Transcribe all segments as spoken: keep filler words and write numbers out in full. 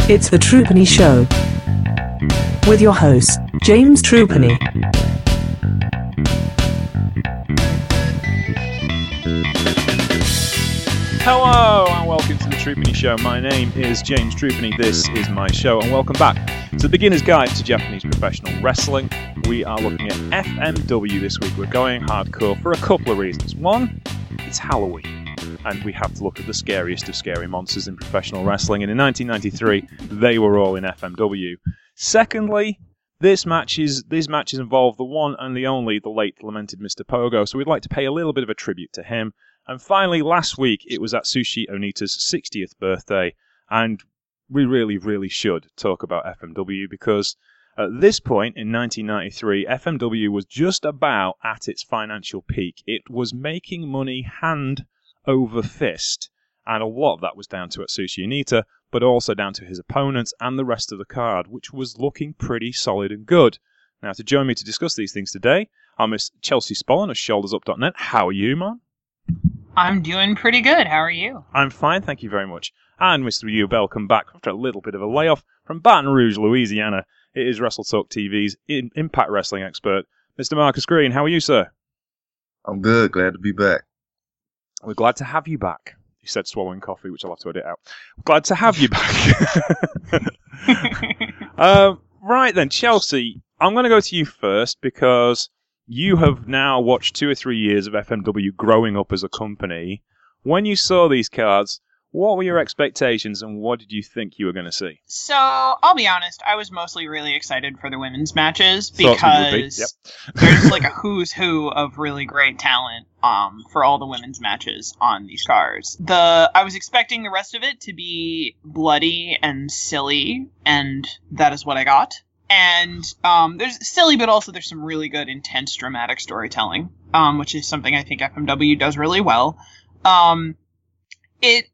It's the Trupany Show. With your host, James Trupany. Hello and welcome to the Trupany Show. My name is James Trupany. This is my show, and welcome back to the Beginner's Guide to Japanese Professional Wrestling. We are looking at F M W this week. We're going hardcore for a couple of reasons. One, it's Halloween, and we have to look at the scariest of scary monsters in professional wrestling. And in nineteen ninety-three, they were all in F M W. Secondly, this matches these matches involve the one and the only, the late lamented Mister Pogo. So we'd like to pay a little bit of a tribute to him. And finally, last week, it was Atsushi Onita's sixtieth birthday, and we really, really should talk about F M W, because at this point in nineteen ninety-three, F M W was just about at its financial peak. It was making money hand over fist, and a lot of that was down to Atsushi Onita, but also down to his opponents and the rest of the card, which was looking pretty solid and good. Now, to join me to discuss these things today, I'm Miss Chelsea Spollen of Shoulders Up dot net. How are you, man? I'm doing pretty good. How are you? I'm fine, thank you very much. And Mister Hugh Bell come back after a little bit of a layoff from Baton Rouge, Louisiana. It is Wrestle Talk T V's in- Impact Wrestling expert, Mister Marcus Green. How are you, sir? I'm good. Glad to be back. We're glad to have you back. He said swallowing coffee, which I'll have to edit out. Glad to have you back. um, right then, Chelsea, I'm going to go to you first because you have now watched two or three years of F M W growing up as a company. When you saw these cards, what were your expectations and what did you think you were going to see? So, I'll be honest, I was mostly really excited for the women's matches Thought because you would be. Yep. there's like a who's who of really great talent um, for all the women's matches on these cards. The I was expecting the rest of it to be bloody and silly, and that is what I got. And um, there's silly, but also there's some really good, intense, dramatic storytelling, um, which is something I think F M W does really well. Um, it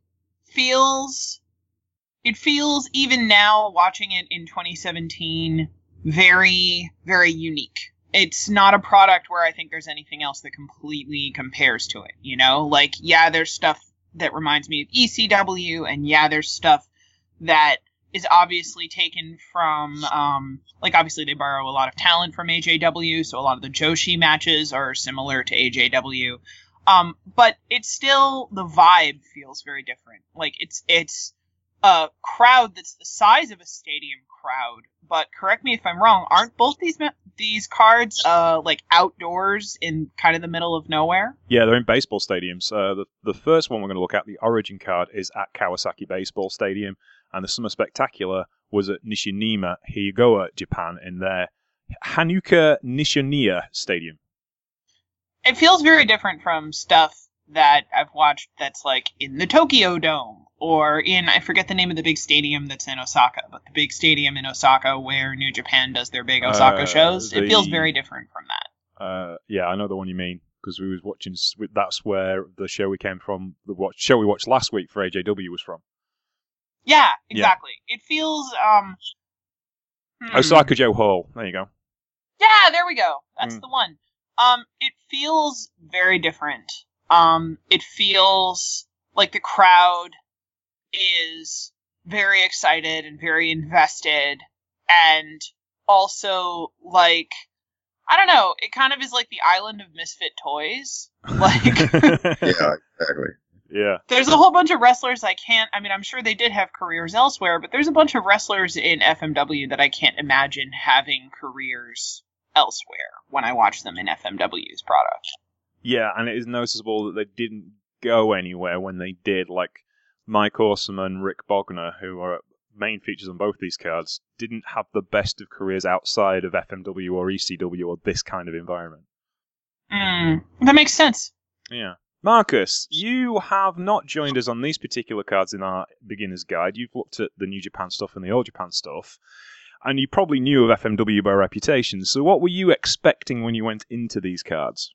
feels, it feels even now watching it in twenty seventeen, very, very unique. It's not a product where I think there's anything else that completely compares to it. You know, like yeah, there's stuff that reminds me of E C W, and yeah, there's stuff that is obviously taken from, um, like, obviously they borrow a lot of talent from A J W, so a lot of the Joshi matches are similar to A J W. Um, but it's still, the vibe feels very different. Like, it's, it's a crowd that's the size of a stadium crowd, but correct me if I'm wrong, aren't both these ma- these cards, uh, like, outdoors in kind of the middle of nowhere? Yeah, they're in baseball stadiums. Uh, the, the first one we're going to look at, the Origin card, is at Kawasaki Baseball Stadium. And the Summer Spectacular was at Nishinima, Higawa, Japan, in their Hanuka Nishiniya Stadium. It feels very different from stuff that I've watched that's like in the Tokyo Dome, or in, I forget the name of the big stadium that's in Osaka, but the big stadium in Osaka where New Japan does their big Osaka uh, shows. the, it feels very different from that. Uh, yeah, I know the one you mean, because we was watching, that's where the show we came from, the watch, show we watched last week for A J W was from. Yeah, exactly. Yeah. It feels, um... Hmm. Osaka Joe Hall. There you go. Yeah, there we go. That's mm. the one. Um, it feels very different. Um, it feels like the crowd is very excited and very invested, and also, like, I don't know, it kind of is like the island of misfit toys. Like... Yeah, exactly. Yeah. There's a whole bunch of wrestlers I can't, I mean, I'm sure they did have careers elsewhere, but there's a bunch of wrestlers in F M W that I can't imagine having careers elsewhere when I watch them in F M W's product. Yeah, and it is noticeable that they didn't go anywhere when they did, like Mike Awesome and Rick Bogner, who are main features on both these cards, didn't have the best of careers outside of F M W or E C W or this kind of environment. Mm, that makes sense. Yeah. Marcus, you have not joined us on these particular cards in our beginner's guide. You've looked at the New Japan stuff and the All Japan stuff, and you probably knew of F M W by reputation. So what were you expecting when you went into these cards?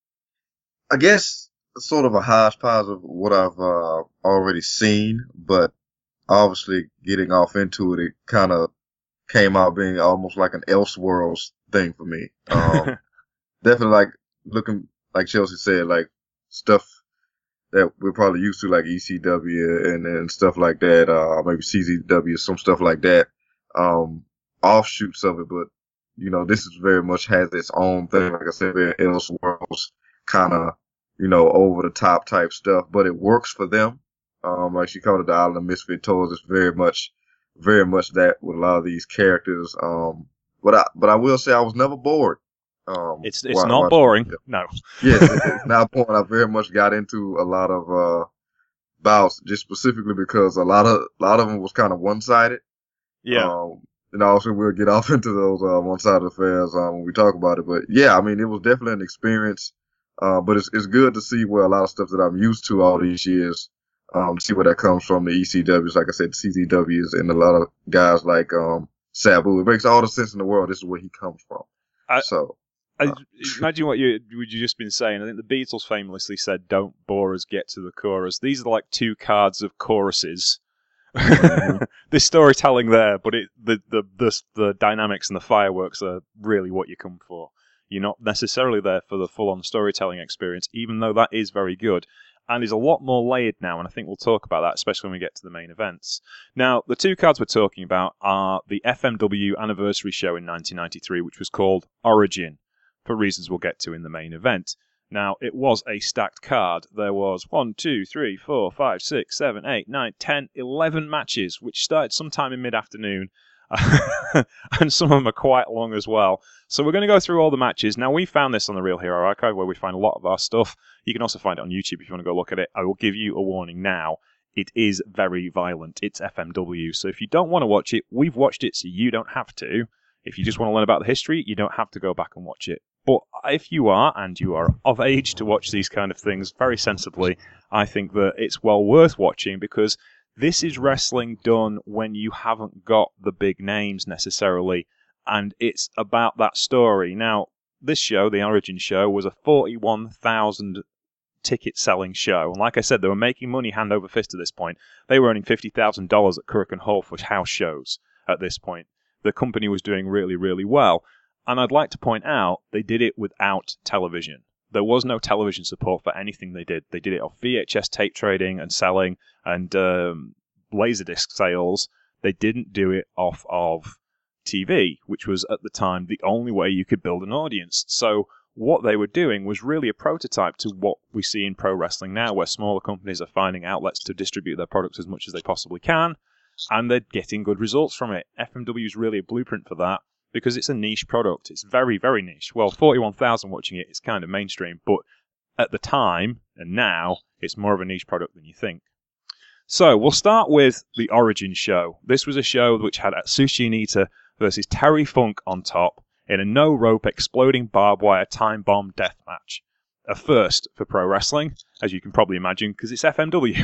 I guess sort of a hodgepodge of what I've uh, already seen, but obviously getting off into it, it kind of came out being almost like an Elseworlds thing for me. Um, definitely like looking, like Chelsea said, like stuff that we're probably used to, like E C W and, and stuff like that, uh, maybe C Z W, some stuff like that, um, offshoots of it. But, you know, this is very much has its own thing. Like I said, very Elseworlds kind of, you know, over the top type stuff, but it works for them. Um, like she called it the Island of Misfit Toys. It's very much, very much that with a lot of these characters. Um, but I, but I will say I was never bored. Um, it's it's not boring. Yeah. No. Yes, it, it's not boring. I very much got into a lot of uh, bouts just specifically because a lot of a lot of them was kind of one sided. Yeah. Um, and also we'll get off into those uh, one sided affairs um, when we talk about it. But yeah, I mean it was definitely an experience. Uh, but it's it's good to see where a lot of stuff that I'm used to all these years. Um, see where that comes from. The E C Ws, like I said, the C Z Ws, and a lot of guys like um Sabu. It makes all the sense in the world. This is where he comes from. I, so. I, imagine what you would you just been saying. I think the Beatles famously said, "Don't bore us, get to the chorus." These are like two cards of choruses. Mm-hmm. There's storytelling there, but it, the, the the the dynamics and the fireworks are really what you come for. You're not necessarily there for the full-on storytelling experience, even though that is very good and is a lot more layered now. And I think we'll talk about that, especially when we get to the main events. Now, the two cards we're talking about are the F M W anniversary show in nineteen ninety-three, which was called Origin, for reasons we'll get to in the main event. Now, it was a stacked card. There was one, two, three, four, five, six, seven, eight, nine, ten, eleven matches, which started sometime in mid-afternoon, and some of them are quite long as well. So we're going to go through all the matches. Now, we found this on the Real Hero Archive, where we find a lot of our stuff. You can also find it on YouTube if you want to go look at it. I will give you a warning now. It is very violent. It's F M W, so if you don't want to watch it, we've watched it, so you don't have to. If you just want to learn about the history, you don't have to go back and watch it. But if you are, and you are of age to watch these kind of things very sensibly, I think that it's well worth watching, because this is wrestling done when you haven't got the big names necessarily, and it's about that story. Now, this show, the Origin show, was a forty-one thousand ticket selling show, and like I said, they were making money hand over fist at this point. They were earning fifty thousand dollars at Korakuen Hall for house shows at this point. The company was doing really, really well. And I'd like to point out, they did it without television. There was no television support for anything they did. They did it off V H S tape trading and selling and um, Laserdisc sales. They didn't do it off of T V, which was at the time the only way you could build an audience. So what they were doing was really a prototype to what we see in pro wrestling now, where smaller companies are finding outlets to distribute their products as much as they possibly can, and they're getting good results from it. F M W is really a blueprint for that, because it's a niche product. It's very, very niche. Well, forty-one thousand watching it is kind of mainstream, but at the time, and now, it's more of a niche product than you think. So, we'll start with the Origin show. This was a show which had Atsushi Onita versus Terry Funk on top in a no-rope exploding barbed wire time bomb death match. A first for pro wrestling, as you can probably imagine, because it's F M W.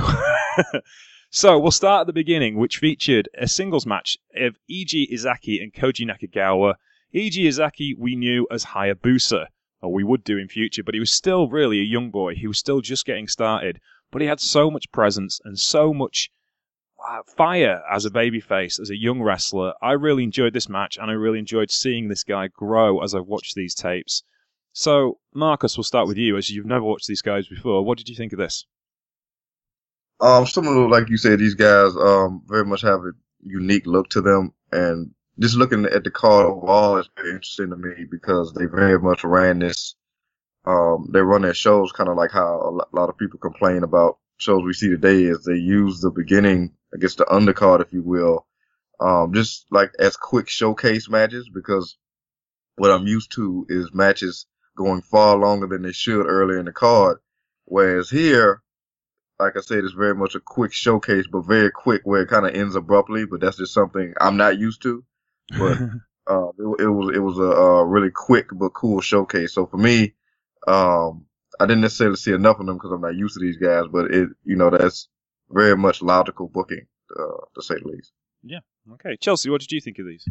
So, we'll start at the beginning, which featured a singles match of Eiji Izaki and Koji Nakagawa. Eiji Izaki we knew as Hayabusa, or we would do in future, but he was still really a young boy. He was still just getting started, but he had so much presence and so much uh, fire as a babyface, as a young wrestler. I really enjoyed this match, and I really enjoyed seeing this guy grow as I watched these tapes. So, Marcus, we'll start with you, as you've never watched these guys before. What did you think of this? Um, similar, like you said, these guys um very much have a unique look to them, and just looking at the card overall is very interesting to me because they very much ran this. Um, they run their shows kind of like how a lot of people complain about shows we see today, is they use the beginning, I guess the undercard, if you will, um, just like as quick showcase matches, because what I'm used to is matches going far longer than they should earlier in the card, whereas here, like I said, it's very much a quick showcase, but very quick where it kind of ends abruptly. But that's just something I'm not used to. But uh, it, it was it was a, a really quick but cool showcase. So for me, um, I didn't necessarily see enough of them because I'm not used to these guys. But it, you know, that's very much logical booking, uh, to say the least. Yeah. Okay, Chelsea, what did you think of these?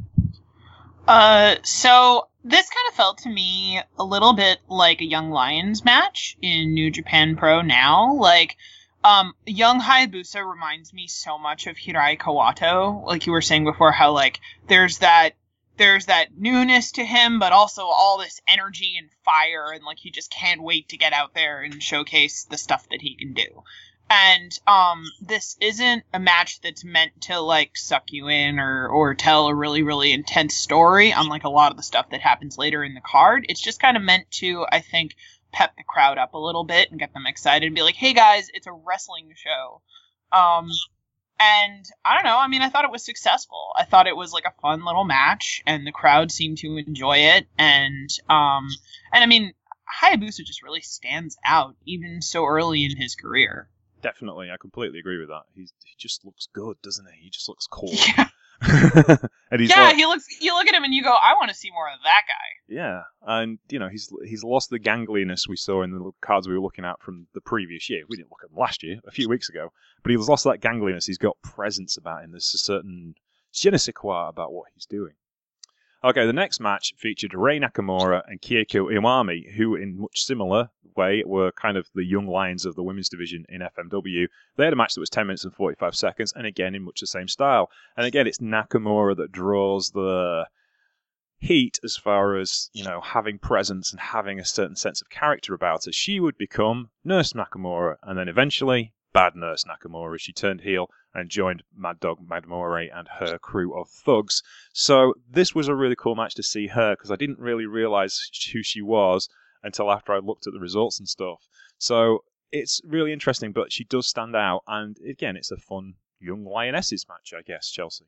Uh, so this kind of felt to me a little bit like a Young Lions match in New Japan Pro now. Like, Um, young Hayabusa reminds me so much of Hirai Kawato, like you were saying before, how, like, there's that there's that newness to him, but also all this energy and fire, and like he just can't wait to get out there and showcase the stuff that he can do. And um, this isn't a match that's meant to like suck you in or or tell a really really intense story, unlike a lot of the stuff that happens later in the card. It's just kind of meant to, I think, pep the crowd up a little bit and get them excited and be like, hey guys, it's a wrestling show. Um, and I don't know, I mean, I thought it was successful. I thought it was like a fun little match, and the crowd seemed to enjoy it. And, um, and I mean, Hayabusa just really stands out, even so early in his career. Definitely, I completely agree with that. He's, he just looks good, doesn't he? He just looks cool. Yeah. and he's yeah, like, he looks. You look at him and you go, "I want to see more of that guy." Yeah, and you know he's he's lost the gangliness we saw in the cards we were looking at from the previous year. We didn't look at them last year, a few weeks ago, but he's lost that gangliness. He's got presence about him. There's a certain je ne sais quoi about what he's doing. Okay, the next match featured Rei Nakamura and Keiko Iwami, who in much similar way were kind of the young lions of the women's division in F M W. They had a match that was ten minutes and forty-five seconds, and again in much the same style. And again, it's Nakamura that draws the heat as far as, you know, having presence and having a certain sense of character about her. She would become Nurse Nakamura, and then eventually Bad Nurse Nakamura as she turned heel and joined Mad Dog Madmore and her crew of thugs. So this was a really cool match to see her, because I didn't really realise who she was until after I looked at the results and stuff. So it's really interesting, but she does stand out, and again, it's a fun young lionesses match, I guess, Chelsea.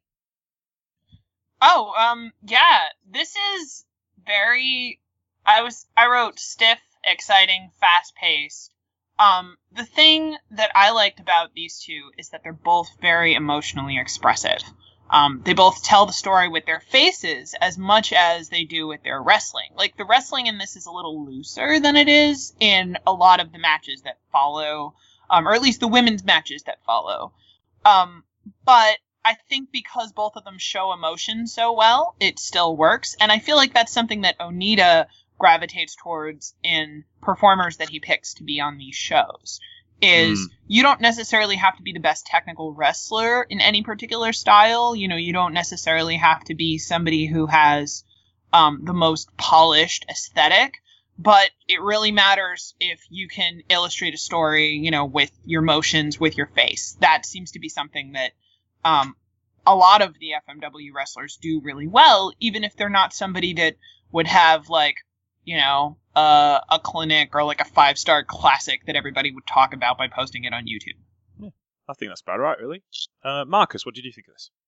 Oh, um, yeah, this is very, I was, I wrote stiff, exciting, fast-paced. Um, the thing that I liked about these two is that they're both very emotionally expressive. Um, they both tell the story with their faces as much as they do with their wrestling. Like, the wrestling in this is a little looser than it is in a lot of the matches that follow, um, or at least the women's matches that follow. Um, but I think because both of them show emotion so well, it still works. And I feel like that's something that Onita gravitates towards in performers that he picks to be on these shows. Is mm. you don't necessarily have to be the best technical wrestler in any particular style. You know, you don't necessarily have to be somebody who has um, the most polished aesthetic, but it really matters if you can illustrate a story, you know, with your motions, with your face. That seems to be something that um, a lot of the F M W wrestlers do really well, even if they're not somebody that would have, like, you know, uh, a clinic or like a five-star classic that everybody would talk about by posting it on YouTube. Yeah, I think that's about right, really. Uh, Marcus, what did you think of this?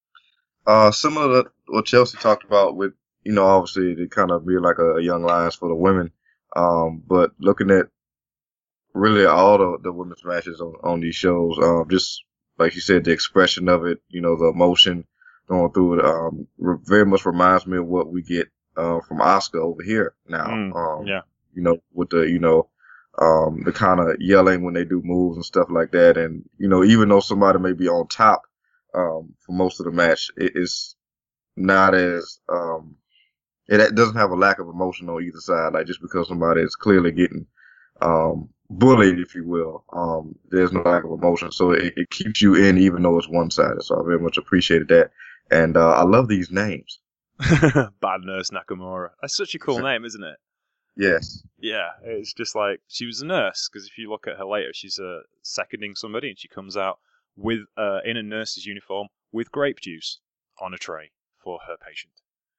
Uh, similar to what Chelsea talked about with, you know, obviously to kind of be like a, a young lions for the women. Um, but looking at really all the, the women's matches on, on these shows, um, just like you said, the expression of it, you know, the emotion going through it, um, re- very much reminds me of what we get Uh, from Asuka over here now. Mm, um, yeah. You know, with the, you know, um, the kind of yelling when they do moves and stuff like that. And, you know, even though somebody may be on top, um, for most of the match, it is not as, um, it doesn't have a lack of emotion on either side. Like, just because somebody is clearly getting, um, bullied, if you will, um, there's no lack of emotion. So it, it keeps you in, even though it's one-sided. So I very much appreciated that. And, uh, I love these names. Bad Nurse Nakamura. That's such a cool name, isn't it? Yes. Yeah, it's just like, she was a nurse, because if you look at her later, she's uh, seconding somebody, and she comes out with uh, in a nurse's uniform with grape juice on a tray for her patient.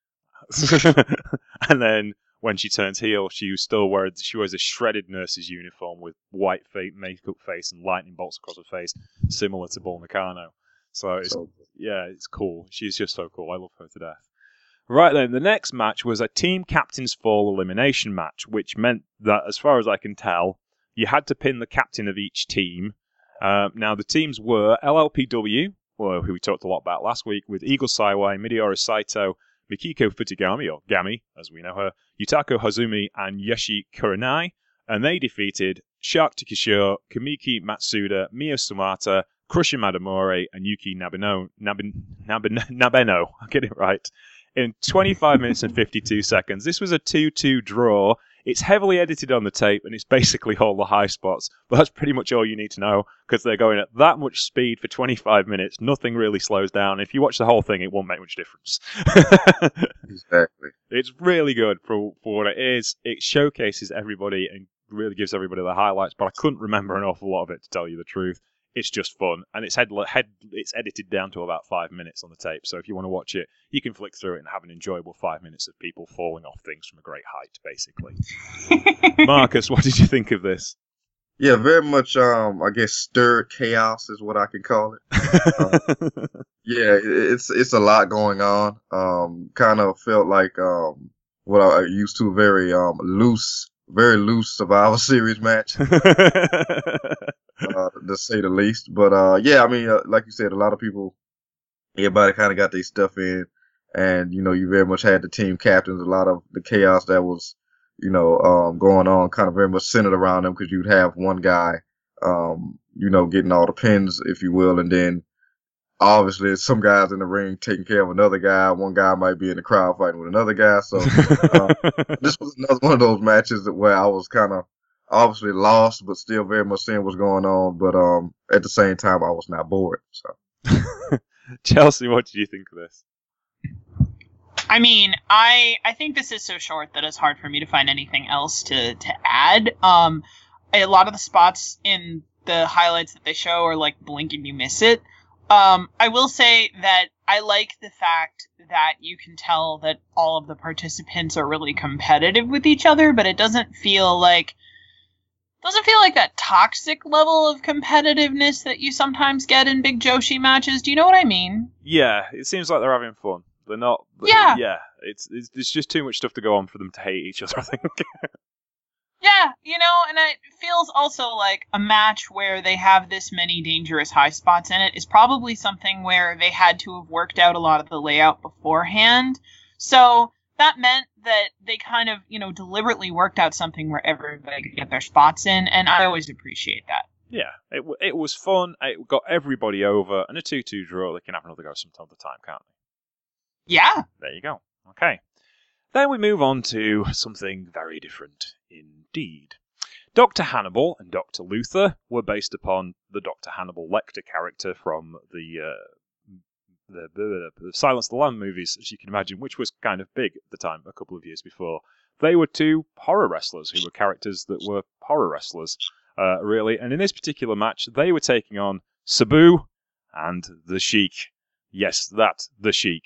And then when she turns heel, she still wears, she wears a shredded nurse's uniform with white face, makeup face and lightning bolts across her face, similar to Bull Nakano. So, it's, so yeah, it's cool. She's just so cool. I love her to death. Right then, the next match was a Team Captain's Fall elimination match, which meant that, as far as I can tell, you had to pin the captain of each team. Uh, now, the teams were L L P W, well, who we talked a lot about last week, with Eagle Saiwai, Midiora Saito, Mikiko Futagami, or Gami, as we know her, Yutaka Hazumi, and Yoshi Kurenai, and they defeated Shark Takeshio, Kamiki Matsuda, Mio Sumata, Crusher Madamore, and Yuki Nabeno. Nabin, Nabin, Nabeno, I'll get it right. In twenty-five minutes and fifty-two seconds. This was a two two draw It's heavily edited on the tape, and it's basically all the high spots. But that's pretty much all you need to know, because they're going at that much speed for twenty-five minutes. Nothing really slows down. If you watch the whole thing, it won't make much difference. Exactly. It's really good for, for what it is. It showcases everybody and really gives everybody the highlights, but I couldn't remember an awful lot of it, to tell you the truth. It's just fun, and it's head, head it's edited down to about five minutes on the tape. So if you want to watch it, you can flick through it and have an enjoyable five minutes of people falling off things from a great height, basically. Marcus, what did you think of this? Yeah, very much. Um, I guess stirred chaos is what I can call it. uh, yeah, it's it's a lot going on. Um, kind of felt like um what I used to very um loose, very loose Survivor Series match. Uh, to say the least. But uh, yeah, I mean, uh, like you said, a lot of people, everybody kind of got their stuff in, and you know, you very much had the team captains. A lot of the chaos that was, you know, um, going on, kind of very much centered around them, because you'd have one guy, um, you know, getting all the pins, if you will, and then obviously some guys in the ring taking care of another guy. One guy might be in the crowd fighting with another guy. So uh, this was another one of those matches where I was kind of obviously lost, but still very much seeing what's going on. But um, at the same time, I was not bored. So, Chelsea, what did you think of this? I mean, I I think this is so short that it's hard for me to find anything else to to add. Um, a lot of the spots in the highlights that they show are like blink and you miss it. Um, I will say that I like the fact that you can tell that all of the participants are really competitive with each other, but it doesn't feel like doesn't feel like that toxic level of competitiveness that you sometimes get in big Joshi matches. Do you know what I mean? Yeah, it seems like they're having fun. They're not. Yeah. Yeah. It's, it's it's just too much stuff to go on for them to hate each other, I think. Yeah, you know, and it feels also like a match where they have this many dangerous high spots in it is probably something where they had to have worked out a lot of the layout beforehand. So that meant that they kind of, you know, deliberately worked out something where everybody could get their spots in, and I always appreciate that. Yeah, it it was fun. It got everybody over, and a two two draw. They can have another go some other time, can't they? Yeah. There you go. Okay. Then we move on to something very different indeed. Doctor Hannibal and Doctor Luther were based upon the Doctor Hannibal Lecter character from the, uh, the, the, the Silence of the Lamb movies, as you can imagine, which was kind of big at the time, a couple of years before. They were two horror wrestlers who were characters that were horror wrestlers, uh, really. And in this particular match, they were taking on Sabu and the Sheik. Yes, that, the Sheik.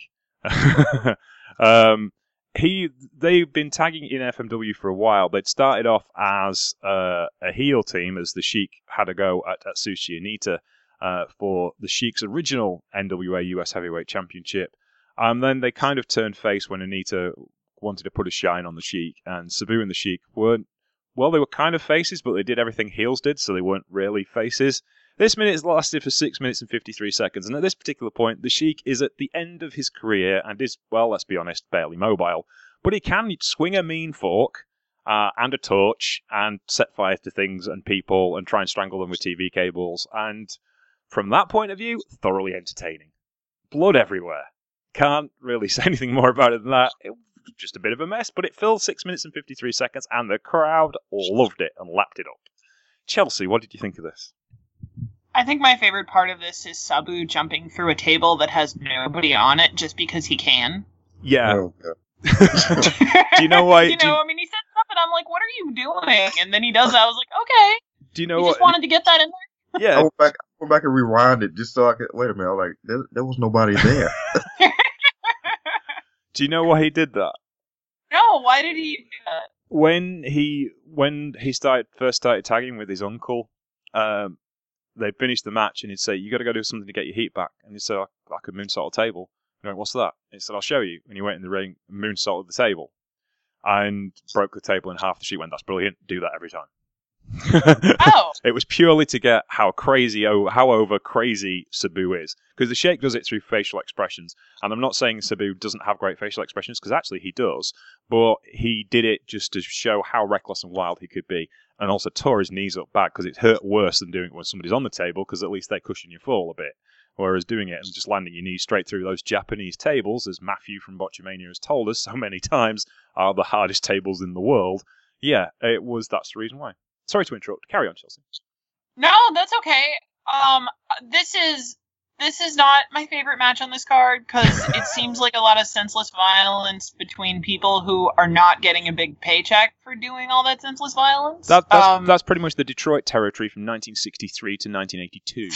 um... He, they've been tagging in F M W for a while. They'd started off as uh, a heel team, as the Sheik had a go at Atsushi Onita uh, for the Sheik's original N W A U S Heavyweight Championship. And then they kind of turned face when Onita wanted to put a shine on the Sheik. And Sabu and the Sheik weren't, well, they were kind of faces, but they did everything heels did, so they weren't really faces. This minute lasted for six minutes and fifty-three seconds, and at this particular point, the Sheik is at the end of his career and is, well, let's be honest, barely mobile. But he can swing a mean fork uh, and a torch and set fire to things and people and try and strangle them with T V cables. And from that point of view, thoroughly entertaining. Blood everywhere. Can't really say anything more about it than that. It was just a bit of a mess, but it filled six minutes and fifty-three seconds, and the crowd loved it and lapped it up. Chelsea, what did you think of this? I think my favorite part of this is Sabu jumping through a table that has nobody on it just because he can. Yeah. Oh, yeah. Do you know why? you know, you, I mean, he sets up and I'm like, what are you doing? And then he does that. I was like, okay. do you know You what? just wanted to get that in there? Yeah. I went back, I went back and rewound it just so I could. Wait a minute. I'm like, there, there was nobody there. Do you know why he did that? No, why did he do that? When he when he started first started tagging with his uncle, um, they finished the match and he'd say, "You got to go do something to get your heat back." And he'd say, "I, I could moonsault a table." And he went, "What's that?" And he said, "I'll show you." And he went in the ring, and moonsaulted the table, and broke the table in half. The Sheik went, "That's brilliant. Do that every time." Oh. It was purely to get how crazy, oh, how over crazy Sabu is. Because the Sheik does it through facial expressions. And I'm not saying Sabu doesn't have great facial expressions, because actually he does. But he did it just to show how reckless and wild he could be. And also tore his knees up back, because it hurt worse than doing it when somebody's on the table, because at least they cushion your fall a bit. Whereas doing it and just landing your knees straight through those Japanese tables, as Matthew from Botchamania has told us so many times, are the hardest tables in the world. yeah, it was. That's the reason why. Sorry to interrupt. Carry on, Chelsea. No, that's okay. Um, this is this is not my favorite match on this card because it seems like a lot of senseless violence between people who are not getting a big paycheck for doing all that senseless violence. That, that's, um, that's pretty much the Detroit territory from nineteen sixty-three to nineteen eighty-two.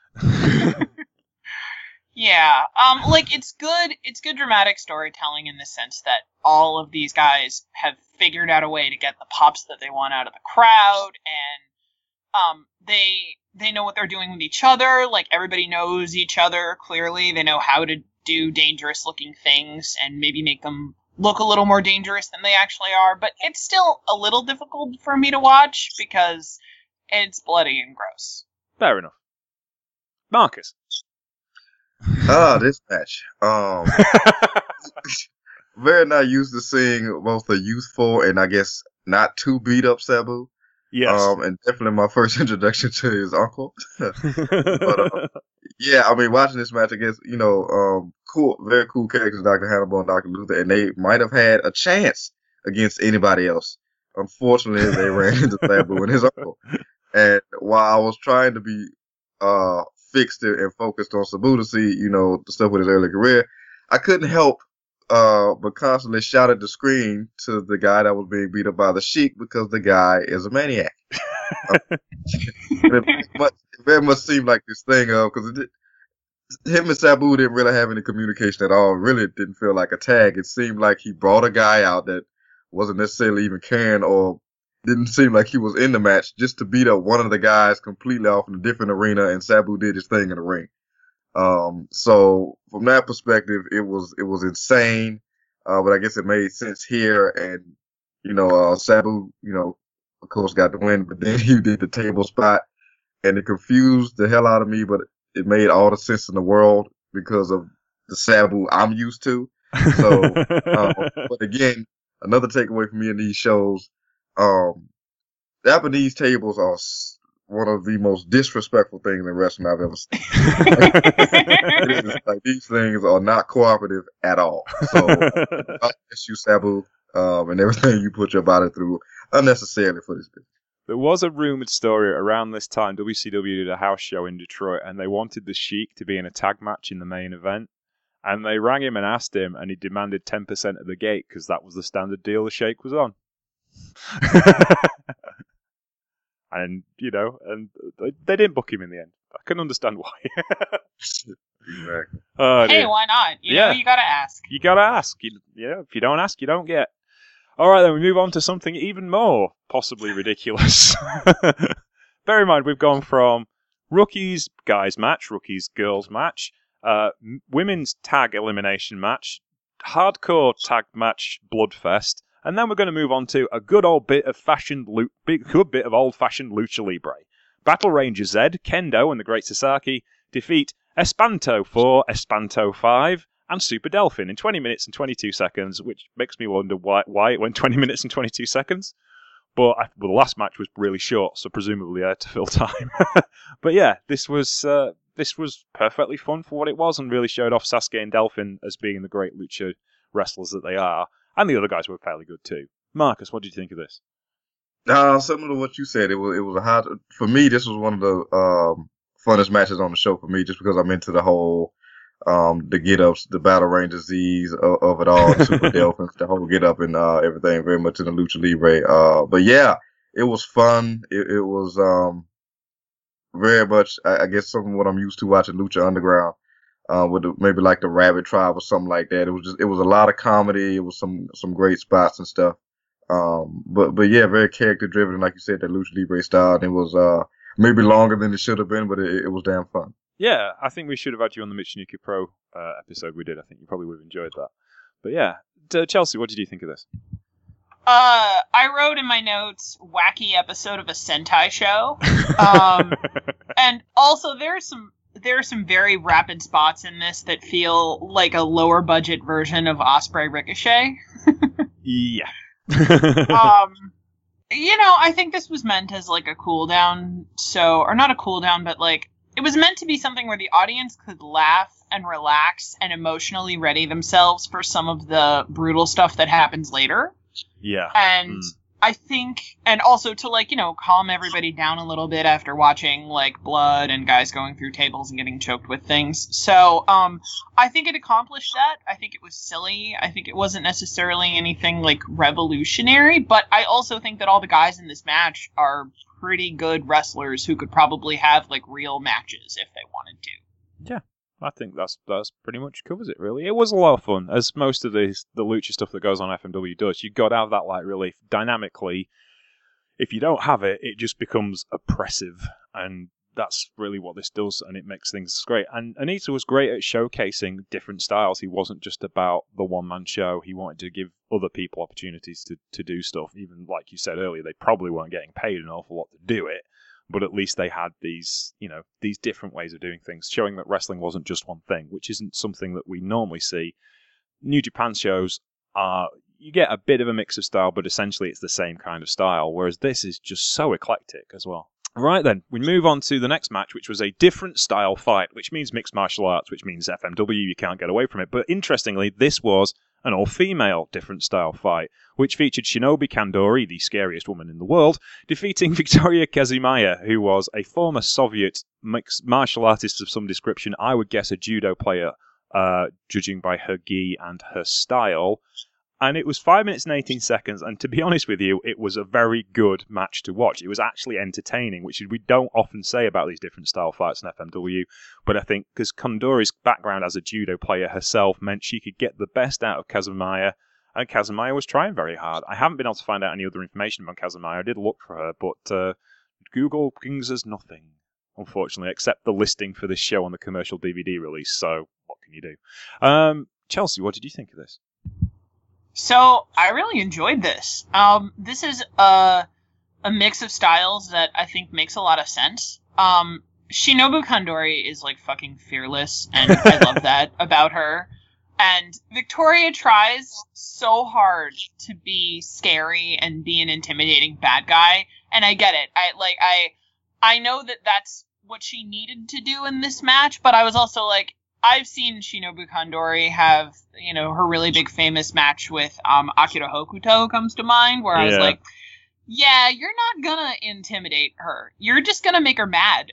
Yeah, um, like, it's good, it's good dramatic storytelling in the sense that all of these guys have figured out a way to get the pops that they want out of the crowd, and, um, they, they know what they're doing with each other, like, everybody knows each other, clearly, they know how to do dangerous-looking things, and maybe make them look a little more dangerous than they actually are, but it's still a little difficult for me to watch, because it's bloody and gross. Fair enough. Marcus. Ah, this match. Um, very not used to seeing both a youthful and I guess not too beat up Sabu. Yes. Um, and definitely my first introduction to his uncle. But uh, yeah, I mean, watching this match, I guess you know, um, cool, very cool characters, Doctor Hannibal and Doctor Luther, and they might have had a chance against anybody else. Unfortunately, they ran into Sabu and his uncle. And while I was trying to be uh. fixed it and focused on Sabu to see, you know, the stuff with his early career, I couldn't help uh, but constantly shout at the screen to the guy that was being beat up by the Sheik because the guy is a maniac. uh, it, much, it very much seemed like this thing of, because him and Sabu didn't really have any communication at all. It really didn't feel like a tag. It seemed like he brought a guy out that wasn't necessarily even caring or didn't seem like he was in the match just to beat up one of the guys completely off in a different arena, and Sabu did his thing in the ring. Um, so from that perspective, it was it was insane, uh, but I guess it made sense here. And you know, uh, Sabu, you know, of course, got the win, but then he did the table spot, and it confused the hell out of me. But it made all the sense in the world because of the Sabu I'm used to. So, uh, but again, another takeaway for me in these shows. Um, Japanese tables are one of the most disrespectful things in wrestling I've ever seen. It is, like, these things are not cooperative at all. So, I miss you, Sabu, um, and everything you put your body through unnecessarily for this business. There was a rumored story around this time. W C W did a house show in Detroit, and they wanted the Sheik to be in a tag match in the main event. And they rang him and asked him, and he demanded ten percent of the gate because that was the standard deal the Sheik was on. And you know, and they didn't book him in the end. I can understand why. Exactly. Oh, hey, dear. why not? You Yeah. know, you gotta ask. You gotta ask. You, yeah, if you don't ask, you don't get. All right, then we move on to something even more possibly ridiculous. Bear in mind, we've gone from rookies guys match, rookies girls match, uh, m- women's tag elimination match, hardcore tag match bloodfest. And then we're going to move on to a good old bit of fashioned, lu- big, good bit of old-fashioned lucha libre. Battle Ranger Z, Kendo, and the Great Sasaki defeat Espanto four, Espanto five, and Super Delphin in twenty minutes and twenty-two seconds, which makes me wonder why why it went twenty minutes and twenty-two seconds. But I, well, the last match was really short, so presumably I had to fill time. But yeah, this was uh, this was perfectly fun for what it was, and really showed off Sasuke and Delphin as being the great lucha wrestlers that they are. And the other guys were fairly good too. Marcus, what did you think of this? Uh, similar to what you said, it was it was a hot for me. This was one of the um, funnest matches on the show for me, just because I'm into the whole um, the get ups, the Battle Ranger Z's of, of it all, the Super Delphins, the whole get up and uh, everything, very much in the Lucha Libre. Uh, but yeah, it was fun. It, it was um, very much, I, I guess, something what I'm used to watching Lucha Underground. Uh, with the, maybe like the Rabbit Tribe or something like that. It was just, it was a lot of comedy. It was some, some great spots and stuff. Um, but, but yeah, very character driven. And like you said, that Lucha Libre style. And it was, uh, maybe longer than it should have been, but it, it was damn fun. Yeah, I think we should have had you on the Michinuki Pro uh, episode we did. I think you probably would have enjoyed that. But yeah, uh, Chelsea, what did you think of this? Uh, I wrote in my notes, wacky episode of a Sentai show. Um, and also there's some, there are some very rapid spots in this that feel like a lower budget version of Osprey Ricochet. Yeah. um, you know, I think this was meant as like a cool down, so, or not a cool down, but like, it was meant to be something where the audience could laugh and relax and emotionally ready themselves for some of the brutal stuff that happens later. Yeah. And mm. I think, and also to, like, you know, calm everybody down a little bit after watching, like, blood and guys going through tables and getting choked with things. So, um, I think it accomplished that. I think it was silly. I think it wasn't necessarily anything, like, revolutionary, but I also think that all the guys in this match are pretty good wrestlers who could probably have, like, real matches if they wanted to. Yeah. I think that's that's pretty much covers it, really. It was a lot of fun, as most of the the lucha stuff that goes on F M W does. You've got to have that, like, really dynamically. If you don't have it, it just becomes oppressive, and that's really what this does, and it makes things great. And Onita was great at showcasing different styles. He wasn't just about the one-man show. He wanted to give other people opportunities to, to do stuff. Even, like you said earlier, they probably weren't getting paid an awful lot to do it. But at least they had these, you know, these different ways of doing things, showing that wrestling wasn't just one thing, which isn't something that we normally see. New Japan shows are, you get a bit of a mix of style, but essentially it's the same kind of style, whereas this is just so eclectic as well. Right then, we move on to the next match, which was a different style fight, which means mixed martial arts, which means F M W, you can't get away from it. But interestingly, this was an all-female different style fight, which featured Shinobu Kandori, the scariest woman in the world, defeating Victoria Kazumaya, who was a former Soviet mixed martial artist of some description. I would guess a judo player, uh, judging by her gi and her style. And it was five minutes and eighteen seconds, and to be honest with you, it was a very good match to watch. It was actually entertaining, which we don't often say about these different style fights in F M W, but I think because Kandori's background as a judo player herself meant she could get the best out of Kazumaya, and Kazumaya was trying very hard. I haven't been able to find out any other information about Kazumaya. I did look for her, but uh, Google brings us nothing, unfortunately, except the listing for this show on the commercial D V D release, so what can you do? Um, Chelsea, what did you think of this? So, I really enjoyed this. Um, this is a, a mix of styles that I think makes a lot of sense. Um, Shinobu Kandori is, like, fucking fearless, and I love that about her. And Victoria tries so hard to be scary and be an intimidating bad guy, and I get it. I, like, I, I know that that's what she needed to do in this match, but I was also like, I've seen Shinobu Kandori have, you know, her really big famous match with um, Akira Hokuto comes to mind, where I was Yeah. like, yeah, you're not gonna intimidate her. You're just gonna make her mad.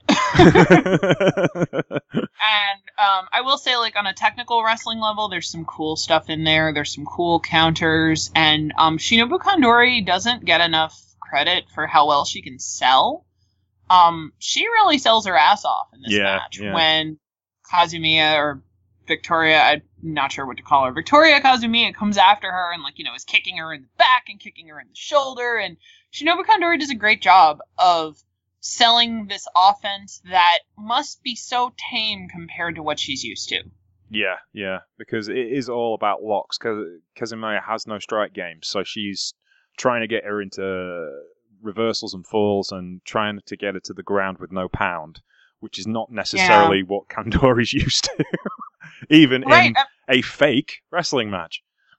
And um, I will say, like, on a technical wrestling level, there's some cool stuff in there. There's some cool counters. And um, Shinobu Kandori doesn't get enough credit for how well she can sell. Um, she really sells her ass off in this Yeah, match. yeah. When Kazumiya or Victoria, I'm not sure what to call her, Victoria Kazumiya comes after her and, like, you know, is kicking her in the back and kicking her in the shoulder. And Shinobu Kandori does a great job of selling this offense that must be so tame compared to what she's used to. Yeah, yeah, because it is all about locks. Kazumaya has no strike game, so she's trying to get her into reversals and falls and trying to get her to the ground with no pound, which is not necessarily Yeah. what Kandori's used to, even Right. in uh, a fake wrestling match.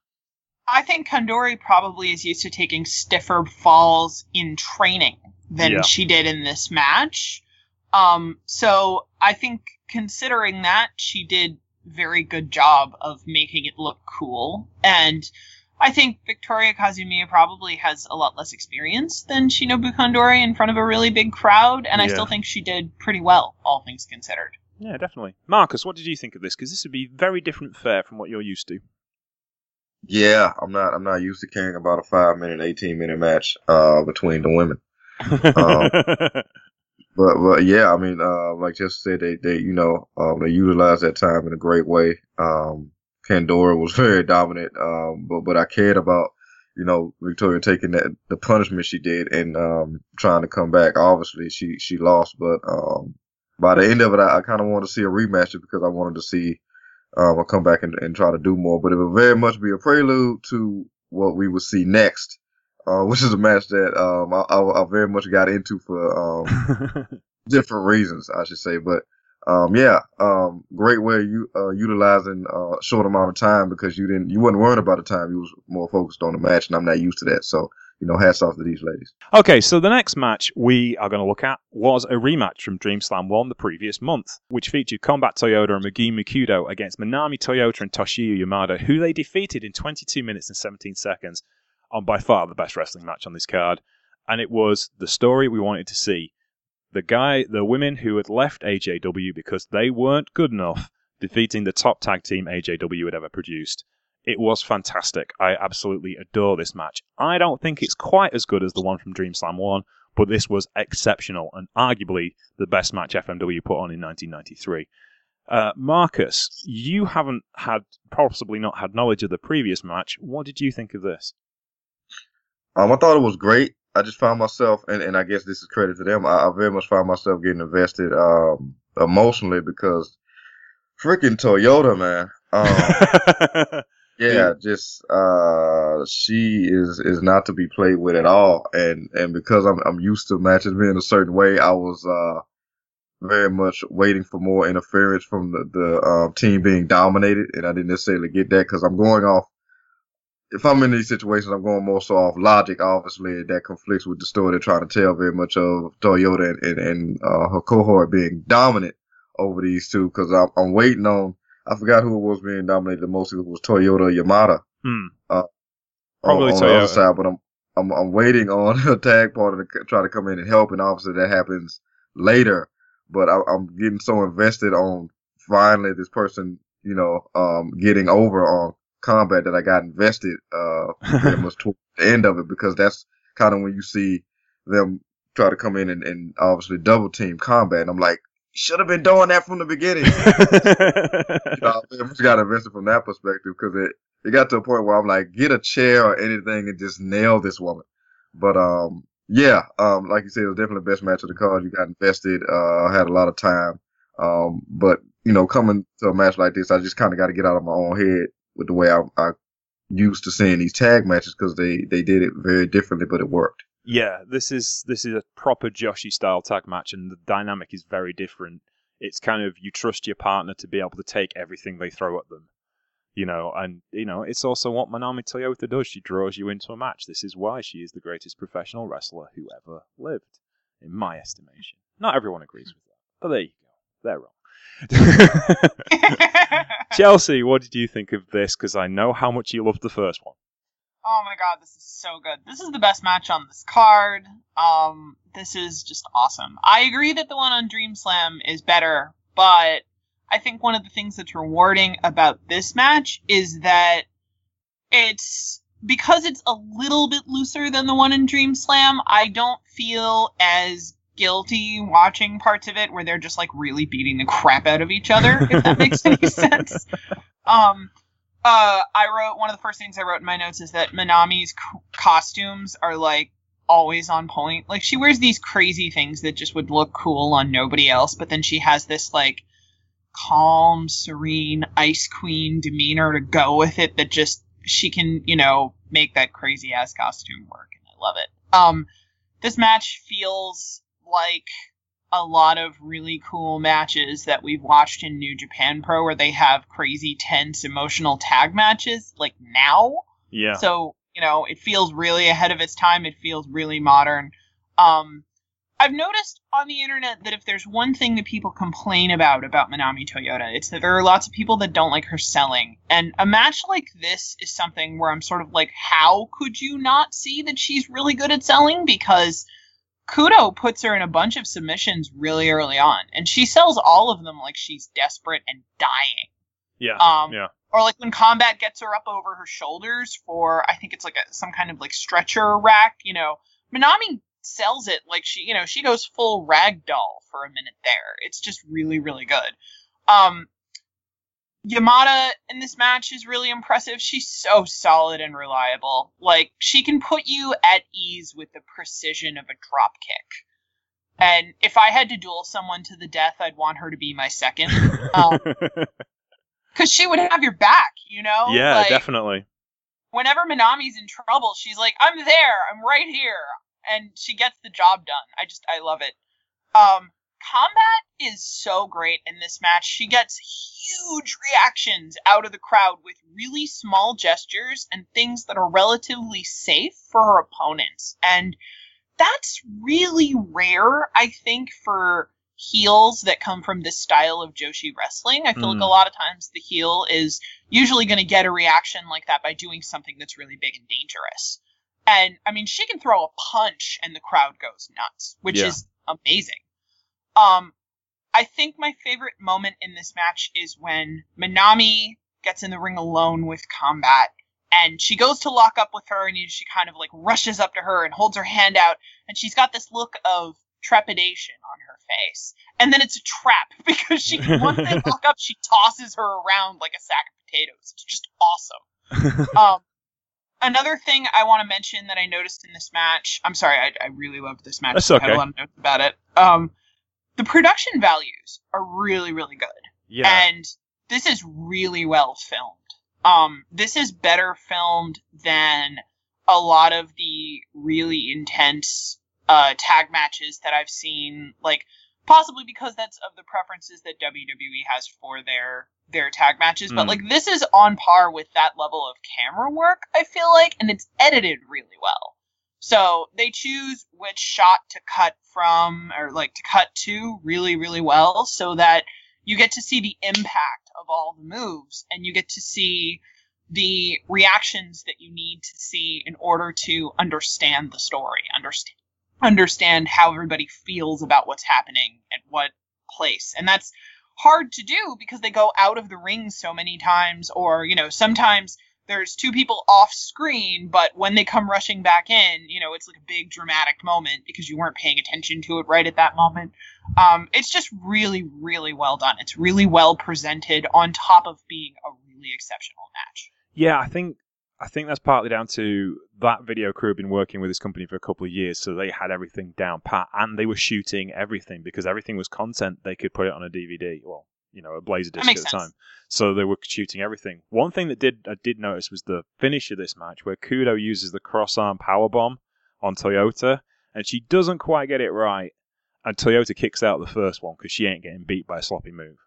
I think Kandori probably is used to taking stiffer falls in training than Yeah. she did in this match. Um, so I think considering that, she did very good job of making it look cool. And I think Victoria Kazumiya probably has a lot less experience than Shinobu Kandori in front of a really big crowd, and I Yeah. still think she did pretty well, all things considered. Yeah, definitely. Marcus, what did you think of this? Because this would be very different fare from what you're used to. Yeah, I'm not. I'm not used to caring about a five minute, eighteen minute match uh, between the women. Um, But, but yeah, I mean, uh, like just said, they, they, you know, um, they utilized that time in a great way. Um, Kandori was very dominant. Um, but, but I cared about, you know, Victoria taking that, the punishment she did and, um, trying to come back. Obviously, she, she lost, but, um, by the end of it, I, I kind of wanted to see a rematch just because I wanted to see, um, her come back and, and try to do more. But it would very much be a prelude to what we would see next. Uh, which is a match that um I, I, I very much got into for um different reasons, I should say. But um yeah, um great way you uh utilizing uh short amount of time because you didn't you wasn't worried about the time, you was more focused on the match, and I'm not used to that. So you know, hats off to these ladies. Okay, so the next match we are going to look at was a rematch from Dream Slam one the previous month, which featured Combat Toyota and Mugi Mikudo against Manami Toyota and Toshio Yamada, who they defeated in twenty-two minutes and seventeen seconds. on by far the best wrestling match on this card, and it was the story we wanted to see. The guy, the women who had left A J W because they weren't good enough, defeating the top tag team A J W had ever produced. It was fantastic. I absolutely adore this match. I don't think it's quite as good as the one from Dream Slam one, but this was exceptional and arguably the best match F M W put on in nineteen ninety-three. Uh, Marcus, you haven't had, possibly not had knowledge of the previous match. What did you think of this? Um, I thought it was great. I just found myself, and, and I guess this is credit to them, I, I very much found myself getting invested um, emotionally because freaking Toyota, man. Um, yeah, just uh, she is is not to be played with at all, and and because I'm I'm used to matches being a certain way, I was uh, very much waiting for more interference from the the um, team being dominated, and I didn't necessarily get that because I'm going off. If I'm in these situations, I'm going more so off logic, obviously, that conflicts with the story they're trying to tell very much of Toyota and, and, and uh, her cohort being dominant over these two, because I'm, I'm waiting on, I forgot who it was being dominated the most, it was Toyota or Yamada. Hmm. Uh, Probably on, on Toyota. the other side, but I'm, I'm, I'm waiting on a tag partner to try to come in and help, and obviously that happens later, but I, I'm getting so invested on finally this person, you know, um, getting over on combat that I got invested uh very much toward the end of it, because that's kind of when you see them try to come in and, and obviously double team combat, and I'm like, should have been doing that from the beginning. You know, I just got invested from that perspective, because it it got to a point where I'm like, get a chair or anything and just nail this woman. But um yeah, um like you said, it was definitely the best match of the card. You got invested, uh had a lot of time, um but you know, coming to a match like this, I just kind of got to get out of my own head with the way I, I used to seeing these tag matches, because they, they did it very differently, but it worked. Yeah, this is this is a proper Joshi style tag match, and the dynamic is very different. It's kind of, you trust your partner to be able to take everything they throw at them, you know, and you know it's also what Manami Toyota does. She draws you into a match. This is why she is the greatest professional wrestler who ever lived, in my estimation. Not everyone agrees with that, but there you go. They're wrong. Chelsea, what did you think of this? Because I know how much you loved the first one. Oh my god, this is so good. This is the best match on this card. Um, this is just awesome. I agree that the one on Dream Slam is better, but I think one of the things that's rewarding about this match is that it's, because it's a little bit looser than the one in Dream Slam, I don't feel as guilty watching parts of it where they're just like really beating the crap out of each other, if that makes any sense. Um, uh, I wrote, one of the first things I wrote in my notes is that Manami's co- costumes are like always on point. Like, she wears these crazy things that just would look cool on nobody else, but then she has this like calm, serene, ice queen demeanor to go with it that just, she can, you know, make that crazy ass costume work, and I love it. Um, this match feels like a lot of really cool matches that we've watched in New Japan Pro, where they have crazy, tense, emotional tag matches, like now. Yeah. So, you know, it feels really ahead of its time. It feels really modern. Um, I've noticed on the internet that if there's one thing that people complain about, about Manami Toyota, it's that there are lots of people that don't like her selling. And a match like this is something where I'm sort of like, how could you not see that she's really good at selling? Because Kudo puts her in a bunch of submissions really early on, and she sells all of them like she's desperate and dying. Yeah. Um, yeah. Or like when Combat gets her up over her shoulders for, I think it's like a, some kind of like stretcher rack, you know, Manami sells it like she, you know, she goes full ragdoll for a minute there. It's just really, really good. Um, Yamada in this match is really impressive. She's so solid and reliable. Like, she can put you at ease with the precision of a drop kick. And if I had to duel someone to the death, I'd want her to be my second. Um, because she would have your back, you know? Yeah, like, definitely. Whenever Manami's in trouble, she's like, I'm there, I'm right here. And she gets the job done. I just, I love it. Um, Combat is so great in this match. She gets huge reactions out of the crowd with really small gestures and things that are relatively safe for her opponents. And that's really rare, I think, for heels that come from this style of Joshi wrestling. I feel mm. like a lot of times the heel is usually going to get a reaction like that by doing something that's really big and dangerous. And, I mean, she can throw a punch and the crowd goes nuts, which Yeah. is amazing. Um, I think my favorite moment in this match is when Minami gets in the ring alone with Combat, and she goes to lock up with her, and she kind of, like, rushes up to her and holds her hand out, and she's got this look of trepidation on her face. And then it's a trap, because she, once they lock up, she tosses her around like a sack of potatoes. It's just awesome. um, Another thing I want to mention that I noticed in this match, I'm sorry, I, I really loved this match. That's so I had okay. a lot of notes about it. Um, the production values are really, really good. Yeah. And this is really well filmed. Um, this is better filmed than a lot of the really intense uh, tag matches that I've seen, like, possibly because that's of the preferences that W W E has for their their tag matches, but Mm. like this is on par with that level of camera work, I feel like, and it's edited really well. So they choose which shot to cut from, or like to cut to really, really well, so that you get to see the impact of all the moves, and you get to see the reactions that you need to see in order to understand the story, understand understand how everybody feels about what's happening at what place. And that's hard to do because they go out of the ring so many times, or, you know, sometimes there's two people off screen, but when they come rushing back in, you know, it's like a big dramatic moment because you weren't paying attention to it right at that moment. Um, it's just really, really well done. It's really well presented on top of being a really exceptional match. Yeah, I think I think that's partly down to that video crew have been working with this company for a couple of years, so they had everything down pat, and they were shooting everything because everything was content. They could put it on a D V D, well, you know, a Laserdisc at makes the sense. time. So they were shooting everything. One thing that did I did notice was the finish of this match, where Kudo uses the cross-arm powerbomb on Toyota, and she doesn't quite get it right, and Toyota kicks out the first one because she ain't getting beat by a sloppy move.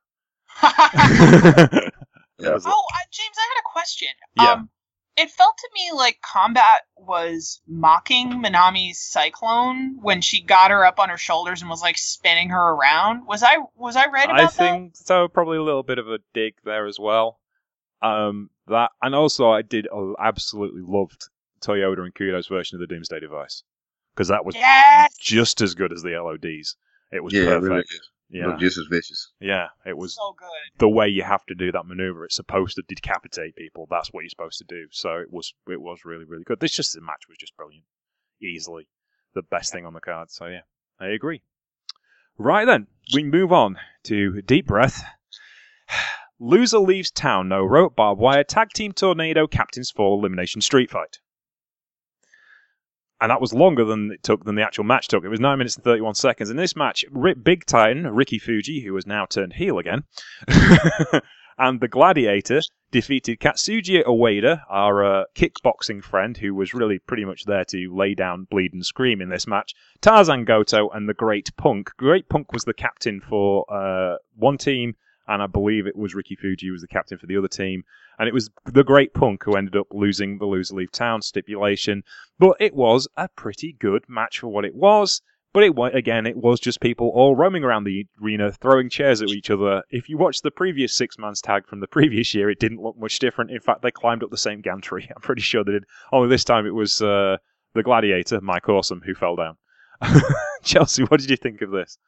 Yeah. Was it? Oh, uh, James, I had a question. Yeah. Um, it felt to me like Combat was mocking Minami's Cyclone when she got her up on her shoulders and was like spinning her around. Was I was I right about I think so. Probably a little bit of a dig there as well. Um, that and also I did uh, absolutely loved Toyota and Kudo's version of the Doomsday Device because that was that? Yes. just as good as the L O Ds. It was Yeah, it perfect. really is. Yeah, Look just as vicious. yeah. It was So good. the way you have to do that maneuver. It's supposed to decapitate people. That's what you're supposed to do. So it was it was really really good. This just the match was just brilliant. Easily the best thing on the card. So yeah, I agree. Right then, we move on to Deep Breath. Loser leaves town. No rope, barbed wire, tag team tornado, captain's fall, elimination street fight. And that was longer than it took than the actual match took. It was nine minutes and thirty-one seconds. In this match, Big Titan, Ricky Fuji, who has now turned heel again, and the Gladiator defeated Katsuji Ueda, our uh, kickboxing friend, who was really pretty much there to lay down, bleed, and scream in this match, Tarzan Goto, and the Great Punk. Great Punk was the captain for uh, one team, and I believe it was Ricky Fuji who was the captain for the other team. And it was the Great Punk who ended up losing the Loser Leave Town stipulation. But it was a pretty good match for what it was. But it again, it was just people all roaming around the arena, throwing chairs at each other. If you watch the previous six-man's tag from the previous year, it didn't look much different. In fact, they climbed up the same gantry. I'm pretty sure they did. Only this time it was uh, the Gladiator, Mike Awesome, who fell down. Chelsea, what did you think of this?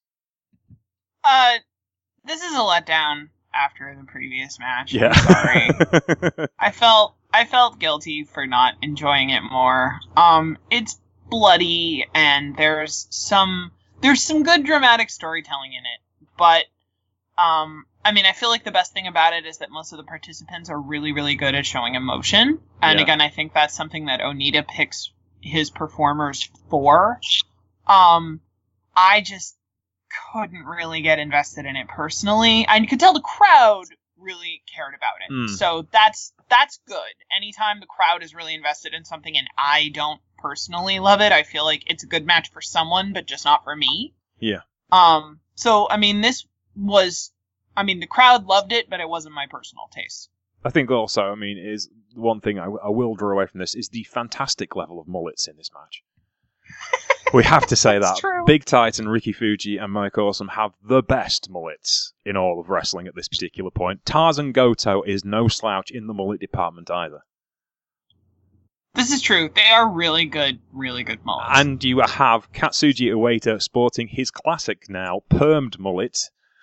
Uh, this is a letdown after the previous match. Yeah. I'm sorry. I felt I felt guilty for not enjoying it more. Um, it's bloody and there's some there's some good dramatic storytelling in it, but um, I mean, I feel like the best thing about it is that most of the participants are really, really good at showing emotion. And Yeah. again, I think that's something that Onita picks his performers for. Um, I just couldn't really get invested in it personally. I could tell the crowd really cared about it. Mm. So that's that's good. Anytime the crowd is really invested in something and I don't personally love it, I feel like it's a good match for someone, but just not for me. Yeah. Um, so, I mean, this was, I mean, the crowd loved it, but it wasn't my personal taste. I think also, I mean, is one thing I, I will draw away from this is the fantastic level of mullets in this match. We have to say That's that. true. Big Titan, Ricky Fuji, and Mike Awesome have the best mullets in all of wrestling at this particular point. Tarzan Goto is no slouch in the mullet department either. This is true. They are really good, really good mullets. And you have Katsuji Ueda sporting his classic now, permed mullet.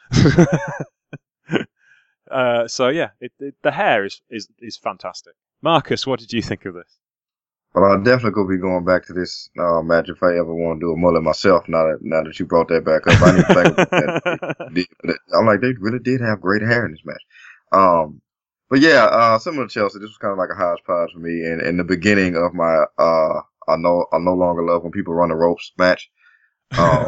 uh, so yeah, it, it, the hair is, is, is fantastic. Marcus, what did you think of this? Well, I'll definitely go be going back to this uh, match if I ever want to do a mullet myself. Now that now that you brought that back up, I didn't think about that. I'm like, they really did have great hair in this match. Um, but yeah, uh, similar to Chelsea, this was kind of like a hodgepodge for me. And in the beginning of my, uh, I no, I no longer love when people run the ropes match. Um,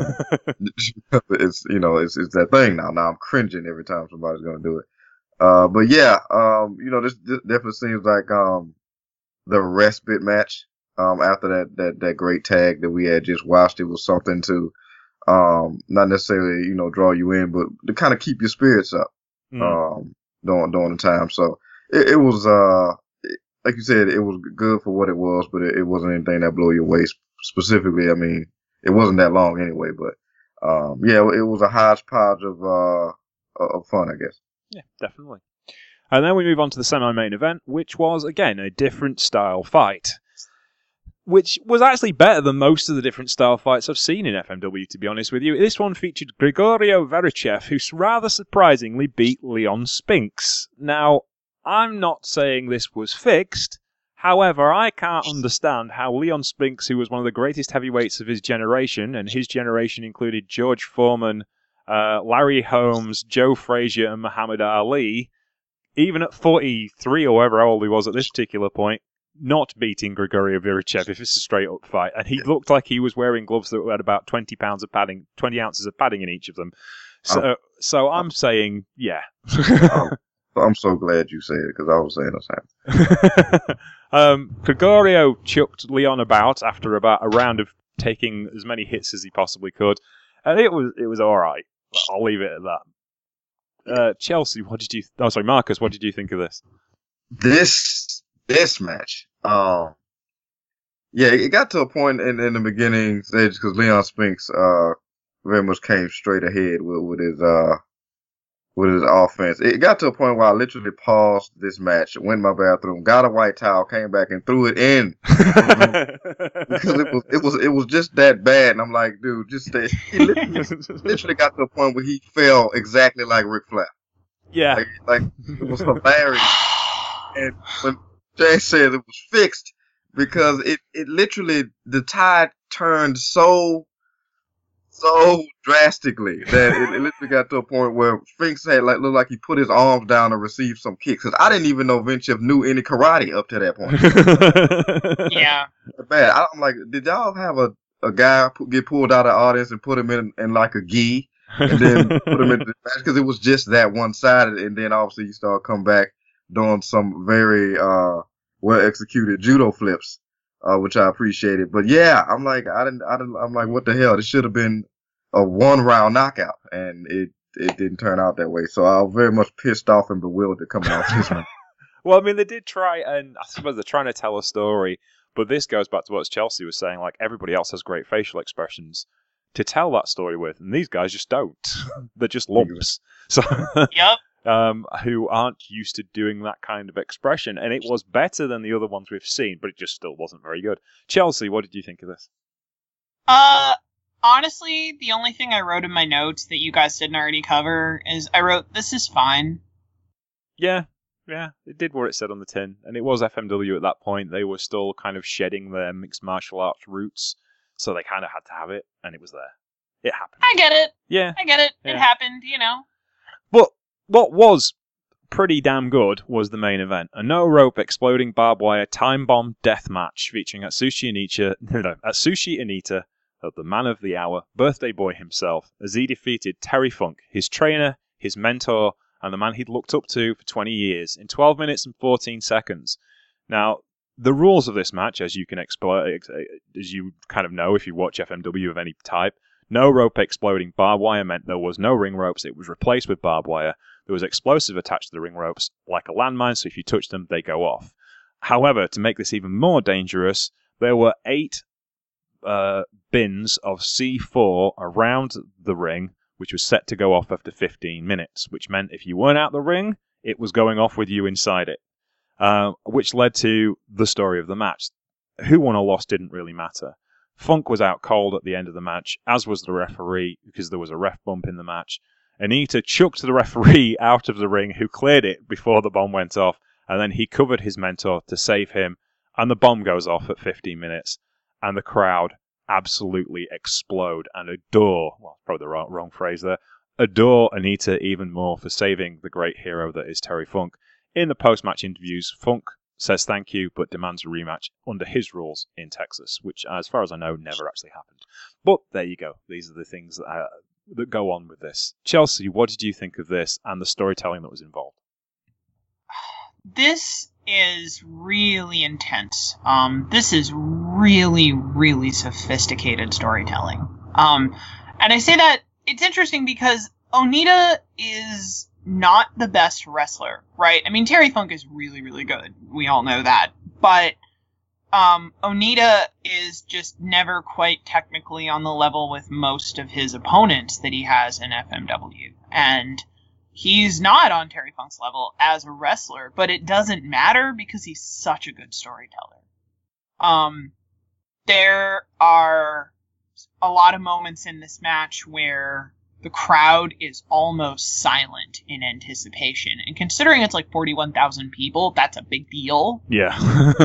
it's you know, it's it's that thing now. Now I'm cringing every time somebody's gonna do it. Uh, but yeah, um, you know, this, this definitely seems like um. the respite match, um, after that, that, that great tag that we had just watched. It was something to, um, not necessarily, you know, draw you in, but to kind of keep your spirits up, mm. um, during, during the time. So it, it was, uh, it, like you said, it was good for what it was, but it, it wasn't anything that blew your way specifically. I mean, it wasn't that long anyway, but, um, yeah, it was a hodgepodge of, uh, of fun, I guess. Yeah, definitely. And then we move on to the semi-main event, which was, again, a different style fight. Which was actually better than most of the different style fights I've seen in F M W, to be honest with you. This one featured Grigorio Verichev, who rather surprisingly beat Leon Spinks. Now, I'm not saying this was fixed. However, I can't understand how Leon Spinks, who was one of the greatest heavyweights of his generation, and his generation included George Foreman, uh, Larry Holmes, Joe Frazier, and Muhammad Ali, even at forty-three or however old he was at this particular point, not beating Grigorio Verichev if it's a straight-up fight. And he looked like he was wearing gloves that had about twenty pounds of padding, twenty ounces of padding in each of them. So, oh. so I'm saying, yeah. I'm, I'm so glad you said it, because I was saying the same. um, Grigorio chucked Leon about after about a round of taking as many hits as he possibly could, and it was it was all right. I'll leave it at that. Uh, Chelsea, what did you? Th- oh, sorry, Marcus, what did you think of this? This this match, um, yeah, it got to a point in, in the beginning stage because Leon Spinks uh very much came straight ahead with, with his uh with his offense. It got to a point where I literally paused this match, went in my bathroom, got a white towel, came back and threw it in because it was it was it was just that bad. And I'm like, dude, just stay. He literally, literally got to a point where he fell exactly like Ric Flair. Yeah, like, like it was hilarious. And when Jay said it was fixed, because it it literally the tide turned so. so drastically that it, it literally got to a point where Spinks had like looked like he put his arms down to receive some kicks. Cause I didn't even know Vinchev knew any karate up to that point. Yeah, bad. I'm like, did y'all have a, a guy get pulled out of the audience and put him in, in like a gi, and then put him in the match? Because it was just that one sided, and then obviously you start come back doing some very uh well executed judo flips. Uh, which I appreciated, but yeah, I'm like, I didn't, I didn't, I'm like, what the hell? This should have been a one round knockout, and it, it didn't turn out that way. So I was very much pissed off and bewildered coming off this one. Well, I mean, they did try, and I suppose they're trying to tell a story, but this goes back to what Chelsea was saying. Like, everybody else has great facial expressions to tell that story with, and these guys just don't. They're just lumps. So, yep. Um, who aren't used to doing that kind of expression. And it was better than the other ones we've seen, but it just still wasn't very good. Chelsea, what did you think of this? Uh, honestly, the only thing I wrote in my notes that you guys didn't already cover is I wrote, this is fine. Yeah, yeah, it did what it said on the tin. And it was F M W at that point. They were still kind of shedding their mixed martial arts roots, so they kind of had to have it, and it was there. It happened. I get it. Yeah. I get it. Yeah. It happened, you know. But what was pretty damn good was the main event. A no-rope exploding barbed wire time bomb death match featuring Atsushi Onita, no, no, Atsushi Onita, the man of the hour, birthday boy himself, as he defeated Terry Funk, his trainer, his mentor, and the man he'd looked up to for twenty years, in twelve minutes and fourteen seconds. Now, the rules of this match, as you can expl- as you kind of know if you watch F M W of any type, no rope exploding barbed wire meant there was no ring ropes. It was replaced with barbed wire. There was explosive attached to the ring ropes, like a landmine, so if you touch them, they go off. However, to make this even more dangerous, there were eight uh, bins of C four around the ring, which was set to go off after fifteen minutes, which meant if you weren't out the ring, it was going off with you inside it, uh, which led to the story of the match. who won or lost didn't really matter. Funk was out cold at the end of the match, as was the referee, because there was a ref bump in the match. Onita chucked the referee out of the ring, who cleared it before the bomb went off, and then he covered his mentor to save him, and the bomb goes off at fifteen minutes, and the crowd absolutely explode and adore, well, probably the wrong, wrong phrase there, adore Onita even more for saving the great hero that is Terry Funk. In the post-match interviews, Funk says thank you, but demands a rematch under his rules in Texas, which, as far as I know, never actually happened. But there you go. These are the things that, uh, that go on with this. Chelsea, what did you think of this and the storytelling that was involved? This is really intense. Um, this is really, really sophisticated storytelling. Um, and I say that it's interesting because Onita is not the best wrestler, right? I mean, Terry Funk is really, really good. We all know that. But um, Onita is just never quite technically on the level with most of his opponents that he has in F M W. And he's not on Terry Funk's level as a wrestler, but it doesn't matter because he's such a good storyteller. Um, there are a lot of moments in this match where the crowd is almost silent in anticipation. And considering it's like forty-one thousand people, that's a big deal. Yeah.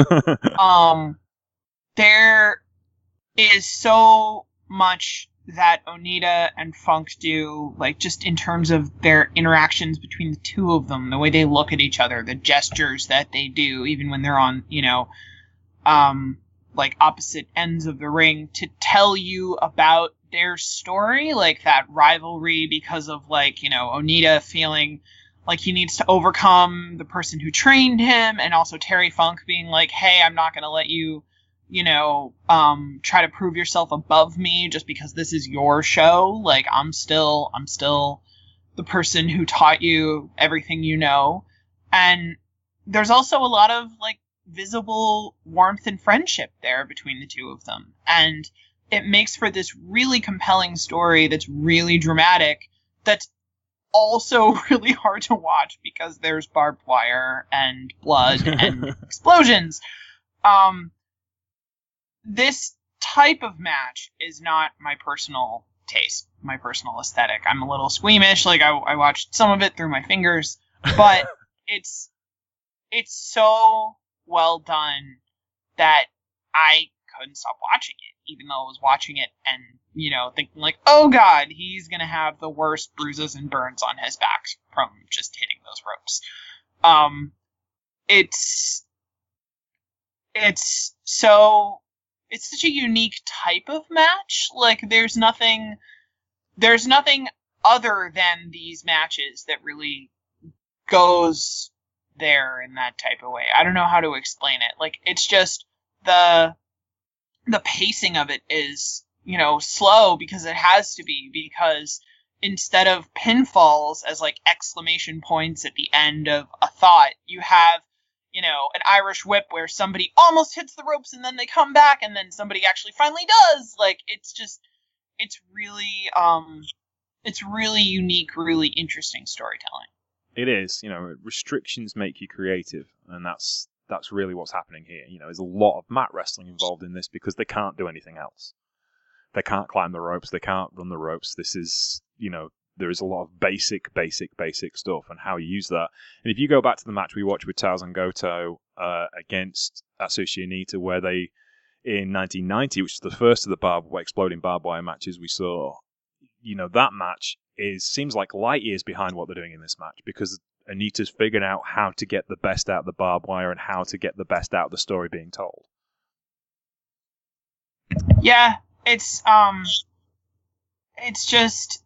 um, there is so much that Onita and Funk do, like, just in terms of their interactions between the two of them, the way they look at each other, the gestures that they do, even when they're on, you know, um, like, opposite ends of the ring, to tell you about their story, like that rivalry because of, like, you know, Onita feeling like he needs to overcome the person who trained him, and also Terry Funk being like, hey, I'm not going to let you, you know, um, try to prove yourself above me just because this is your show. Like, I'm still, I'm still the person who taught you everything you know. And there's also a lot of, like, visible warmth and friendship there between the two of them. And it makes for this really compelling story that's really dramatic, that's also really hard to watch because there's barbed wire and blood and explosions. Um, this type of match is not my personal taste, my personal aesthetic. I'm a little squeamish, like I, I watched some of it through my fingers, but it's it's so well done that I couldn't stop watching it, even though I was watching it and, you know, thinking like, oh god, he's gonna have the worst bruises and burns on his back from just hitting those ropes. Um, it's, it's so, it's such a unique type of match. Like, there's nothing, there's nothing other than these matches that really goes there in that type of way. I don't know how to explain it. Like, it's just the, the pacing of it is, you know, slow because it has to be, because instead of pinfalls as like exclamation points at the end of a thought, you have, you know, an Irish whip where somebody almost hits the ropes and then they come back and then somebody actually finally does. Like, it's just, it's really, um, it's really unique, really interesting storytelling. It is, you know, restrictions make you creative, and that's that's really what's happening here. You know, there's a lot of mat wrestling involved in this because they can't do anything else. They can't climb the ropes, they can't run the ropes. This is, you know, there is a lot of basic, basic, basic stuff and how you use that. And if you go back to the match we watched with Tarzan Goto uh, against Atsushi Onita, where they, in nineteen ninety, which is the first of the barb, exploding barbed wire matches we saw, you know, that match is seems like light years behind what they're doing in this match, because Onita's figured out how to get the best out of the barbed wire and how to get the best out of the story being told. Yeah, it's um, it's just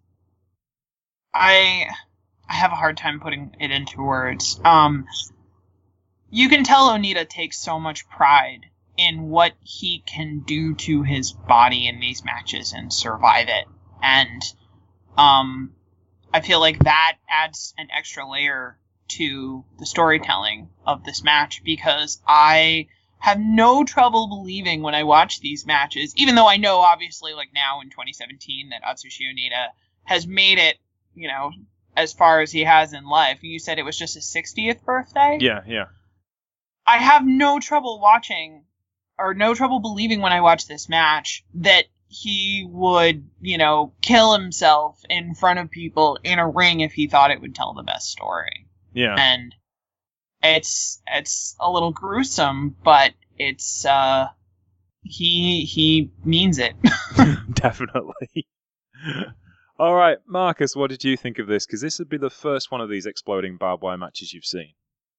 I I have a hard time putting it into words. Um, you can tell Onita takes so much pride in what he can do to his body in these matches and survive it, and um, I feel like that adds an extra layer to the storytelling of this match, because I have no trouble believing when I watch these matches, even though I know obviously like now in twenty seventeen that Atsushi Onita has made it, you know, as far as he has in life. You said it was just his sixtieth birthday? Yeah, yeah. I have no trouble watching or no trouble believing when I watched this match that he would, you know, kill himself in front of people in a ring if he thought it would tell the best story. Yeah. And it's it's a little gruesome, but it's uh he he means it. Definitely. All right, Marcus, what did you think of this? Because this would be the first one of these exploding barbed wire matches you've seen.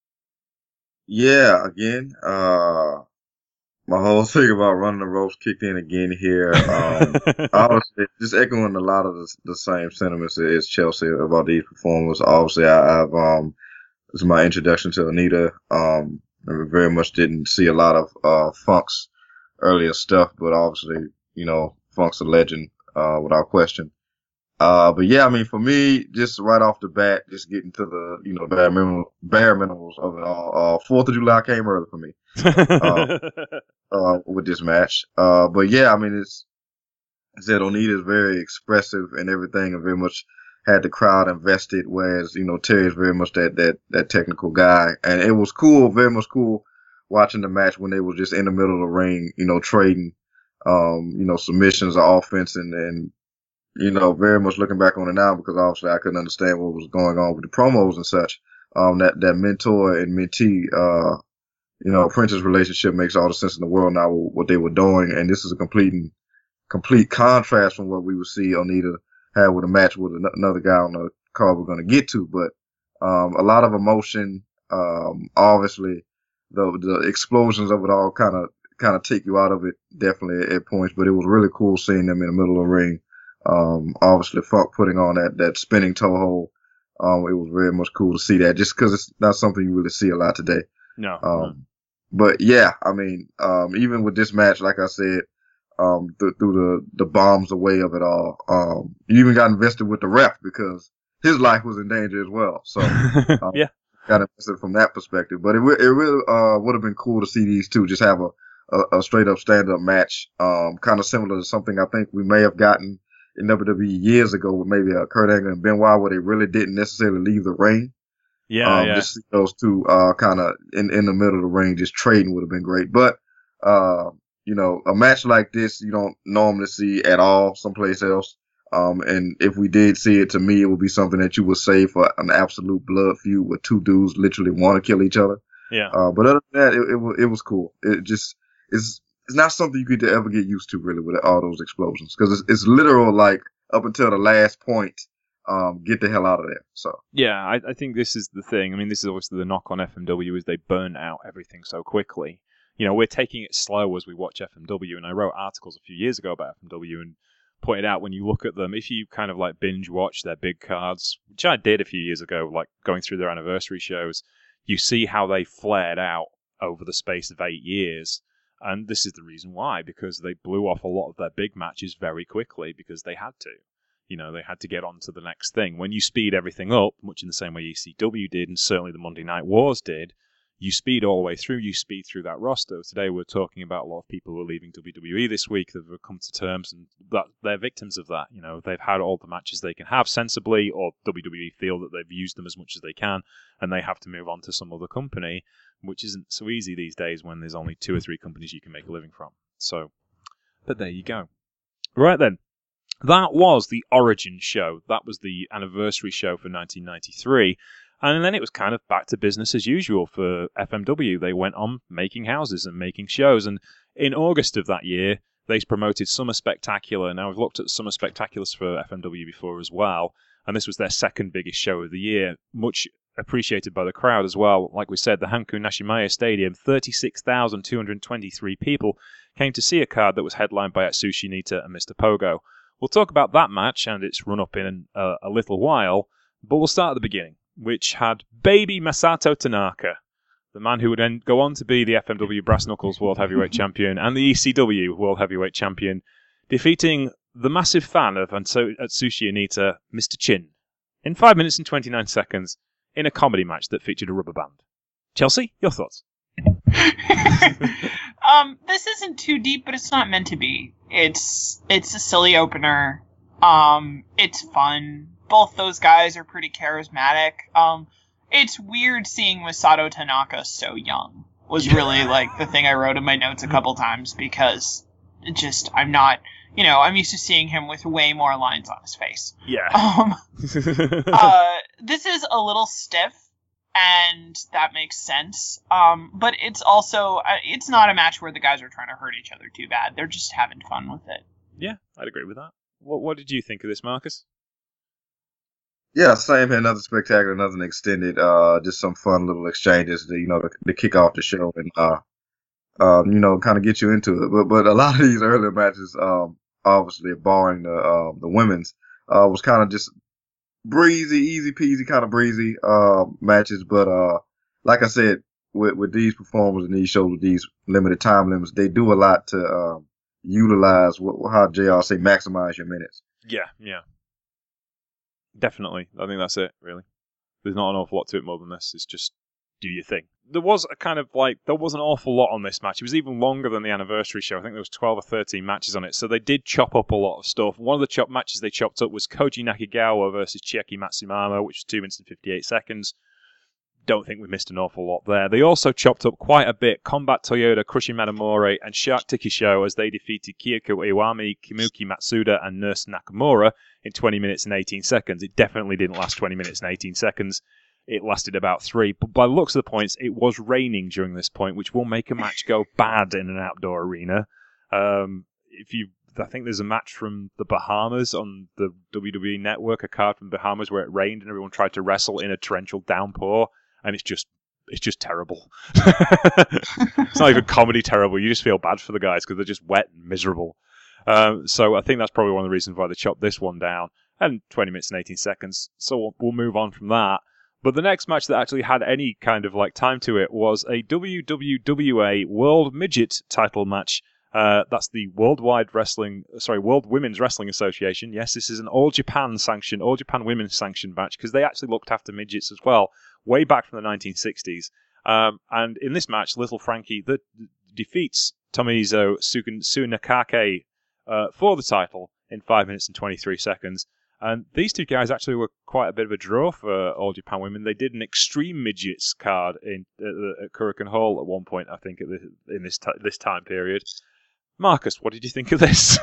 Yeah, again, uh, my whole thing about running the ropes kicked in again here. Um, obviously, just echoing a lot of the, the same sentiments as Chelsea about these performers. Obviously, I, I've um, this is my introduction to Onita. Um, I very much didn't see a lot of uh Funk's earlier stuff, but obviously, you know, Funk's a legend, uh, without question. Uh, but yeah, I mean, for me, just right off the bat, just getting to the, you know, bare minimum, bare minimals of it all. Uh, Fourth of July came early for me, uh, uh, with this match. Uh, but yeah, I mean, it's, I said Onita is very expressive and everything, and very much had the crowd invested, whereas, you know, Terry is very much that, that, that technical guy. And it was cool, very much cool watching the match when they were just in the middle of the ring, you know, trading, um, you know, submissions or offense, and, and, you know, very much looking back on it now, because obviously I couldn't understand what was going on with the promos and such. Um, that, that mentor and mentee, uh, you know, apprentice relationship makes all the sense in the world now with what they were doing. And this is a complete, complete contrast from what we would see Onita have with a match with another guy on the card we're going to get to. But, um, a lot of emotion, um, obviously the, the explosions of it all kind of, kind of take you out of it definitely at points, but it was really cool seeing them in the middle of the ring. Um, obviously Funk putting on that, that spinning toe hold. Um, it was very much cool to see that, just because it's not something you really see a lot today. No. Um, no. But yeah, I mean, um, even with this match, like I said, um, th- through the, the bombs away of it all, um, you even got invested with the ref because his life was in danger as well. So, um, yeah, got invested from that perspective. But it, re- it really, uh, would have been cool to see these two just have a, a, a straight up stand up match, um, kind of similar to something I think we may have gotten in W W E years ago with maybe uh, Kurt Angle and Benoit, where they really didn't necessarily leave the ring. Yeah, um, yeah. Just see those two, uh, kind of in, in the middle of the ring, just trading would have been great. But, uh, you know, a match like this, you don't normally see at all someplace else. Um, and if we did see it, to me, it would be something that you would save for an absolute blood feud where two dudes literally want to kill each other. Yeah. Uh, but other than that, it, it was, it was cool. It just, it's, It's not something you could ever get used to, really, with all those explosions, because it's, it's literal, like, up until the last point, um, get the hell out of there. So yeah, I, I think this is the thing. I mean, this is obviously the knock on F M W, is they burn out everything so quickly. You know, we're taking it slow as we watch F M W, and I wrote articles a few years ago about F M W and pointed out, when you look at them, if you kind of like binge watch their big cards, which I did a few years ago, like going through their anniversary shows, you see how they flared out over the space of eight years. And this is the reason why, because they blew off a lot of their big matches very quickly because they had to. You know, they had to get on to the next thing. When you speed everything up, much in the same way E C W did, and certainly the Monday Night Wars did, you speed all the way through, you speed through that roster. Today we're talking about a lot of people who are leaving W W E this week that have come to terms, and that they're victims of that. You know, they've had all the matches they can have sensibly, or W W E feel that they've used them as much as they can, and they have to move on to some other company, which isn't so easy these days when there's only two or three companies you can make a living from. So, but there you go. Right then. That was the Origin show. That was the anniversary show for nineteen ninety-three. And then it was kind of back to business as usual for F M W. They went on making houses and making shows. And in August of that year, they promoted Summer Spectacular. Now, we've looked at Summer Spectaculars for F M W before as well. And this was their second biggest show of the year. Much appreciated by the crowd as well. Like we said, the Hanko Nashimaya Stadium, thirty-six thousand two hundred twenty-three people came to see a card that was headlined by Atsushi Niita and Mister Pogo. We'll talk about that match and its run-up in uh, a little while, but we'll start at the beginning, which had baby Masato Tanaka, the man who would then go on to be the F M W Brass Knuckles World Heavyweight Champion and the E C W World Heavyweight Champion, defeating the massive fan of Atsushi Niita, Mister Chin, in five minutes and twenty-nine seconds in a comedy match that featured a rubber band. Chelsea, your thoughts? um, this isn't too deep, but it's not meant to be. It's it's a silly opener. Um, it's fun. Both those guys are pretty charismatic. Um, it's weird seeing Masato Tanaka so young. was really like the thing I wrote in my notes a couple times, because it just I'm not, you know, I'm used to seeing him with way more lines on his face. Yeah. Um, uh, this is a little stiff, and that makes sense. Um, but it's also uh, it's not a match where the guys are trying to hurt each other too bad. They're just having fun with it. Yeah, I'd agree with that. What What did you think of this, Marcus? Yeah, same here. Another spectacular, another extended. Uh, just some fun little exchanges to, you know, to, to kick off the show and uh, um, you know, kind of get you into it. But but a lot of these earlier matches, um, obviously barring the uh, the women's, uh, was kind of just breezy, easy peasy, kind of breezy uh matches. But uh, like I said, with with these performers and these shows with these limited time limits, they do a lot to um, utilize what how J R say maximize your minutes. Yeah, yeah. Definitely. I think that's it, really. There's not an awful lot to it more than this. It's just do your thing. There was a kind of like, there was an awful lot on this match. It was even longer than the anniversary show. I think there was twelve or thirteen matches on it. So they did chop up a lot of stuff. One of the chop matches they chopped up was Koji Nakagawa versus Chiaki Matsumama, which was two minutes and fifty-eight seconds. Don't think we missed an awful lot there. They also chopped up quite a bit Combat Toyota, Crushing Matamore, and Shark Tikisho as they defeated Kyoko Iwami, Kimuki Matsuda, and Nurse Nakamura in twenty minutes and eighteen seconds. It definitely didn't last twenty minutes and eighteen seconds. It lasted about three. But by the looks of the points, it was raining during this point, which will make a match go bad in an outdoor arena. Um, if you, I think there's a match from the Bahamas on the W W E Network, a card from Bahamas where it rained and everyone tried to wrestle in a torrential downpour. And it's just, it's just terrible. It's not even comedy terrible. You just feel bad for the guys because they're just wet and miserable. Um, so I think that's probably one of the reasons why they chopped this one down. And twenty minutes and eighteen seconds. So we'll, we'll move on from that. But the next match that actually had any kind of like time to it was a W W A World Midget title match. Uh, that's the Worldwide Wrestling, sorry, World Women's Wrestling Association. Yes, this is an All Japan sanctioned, All Japan Women's sanctioned match because they actually looked after midgets as well, way back from the nineteen sixties. Um, and in this match, Little Frankie that defeats Tomoizo Tsunakake uh, for the title in five minutes and twenty-three seconds. And these two guys actually were quite a bit of a draw for All Japan Women. They did an Extreme Midgets card in uh, at Kurikan Hall at one point, I think, at the, in this t- this time period. Marcus, what did you think of this?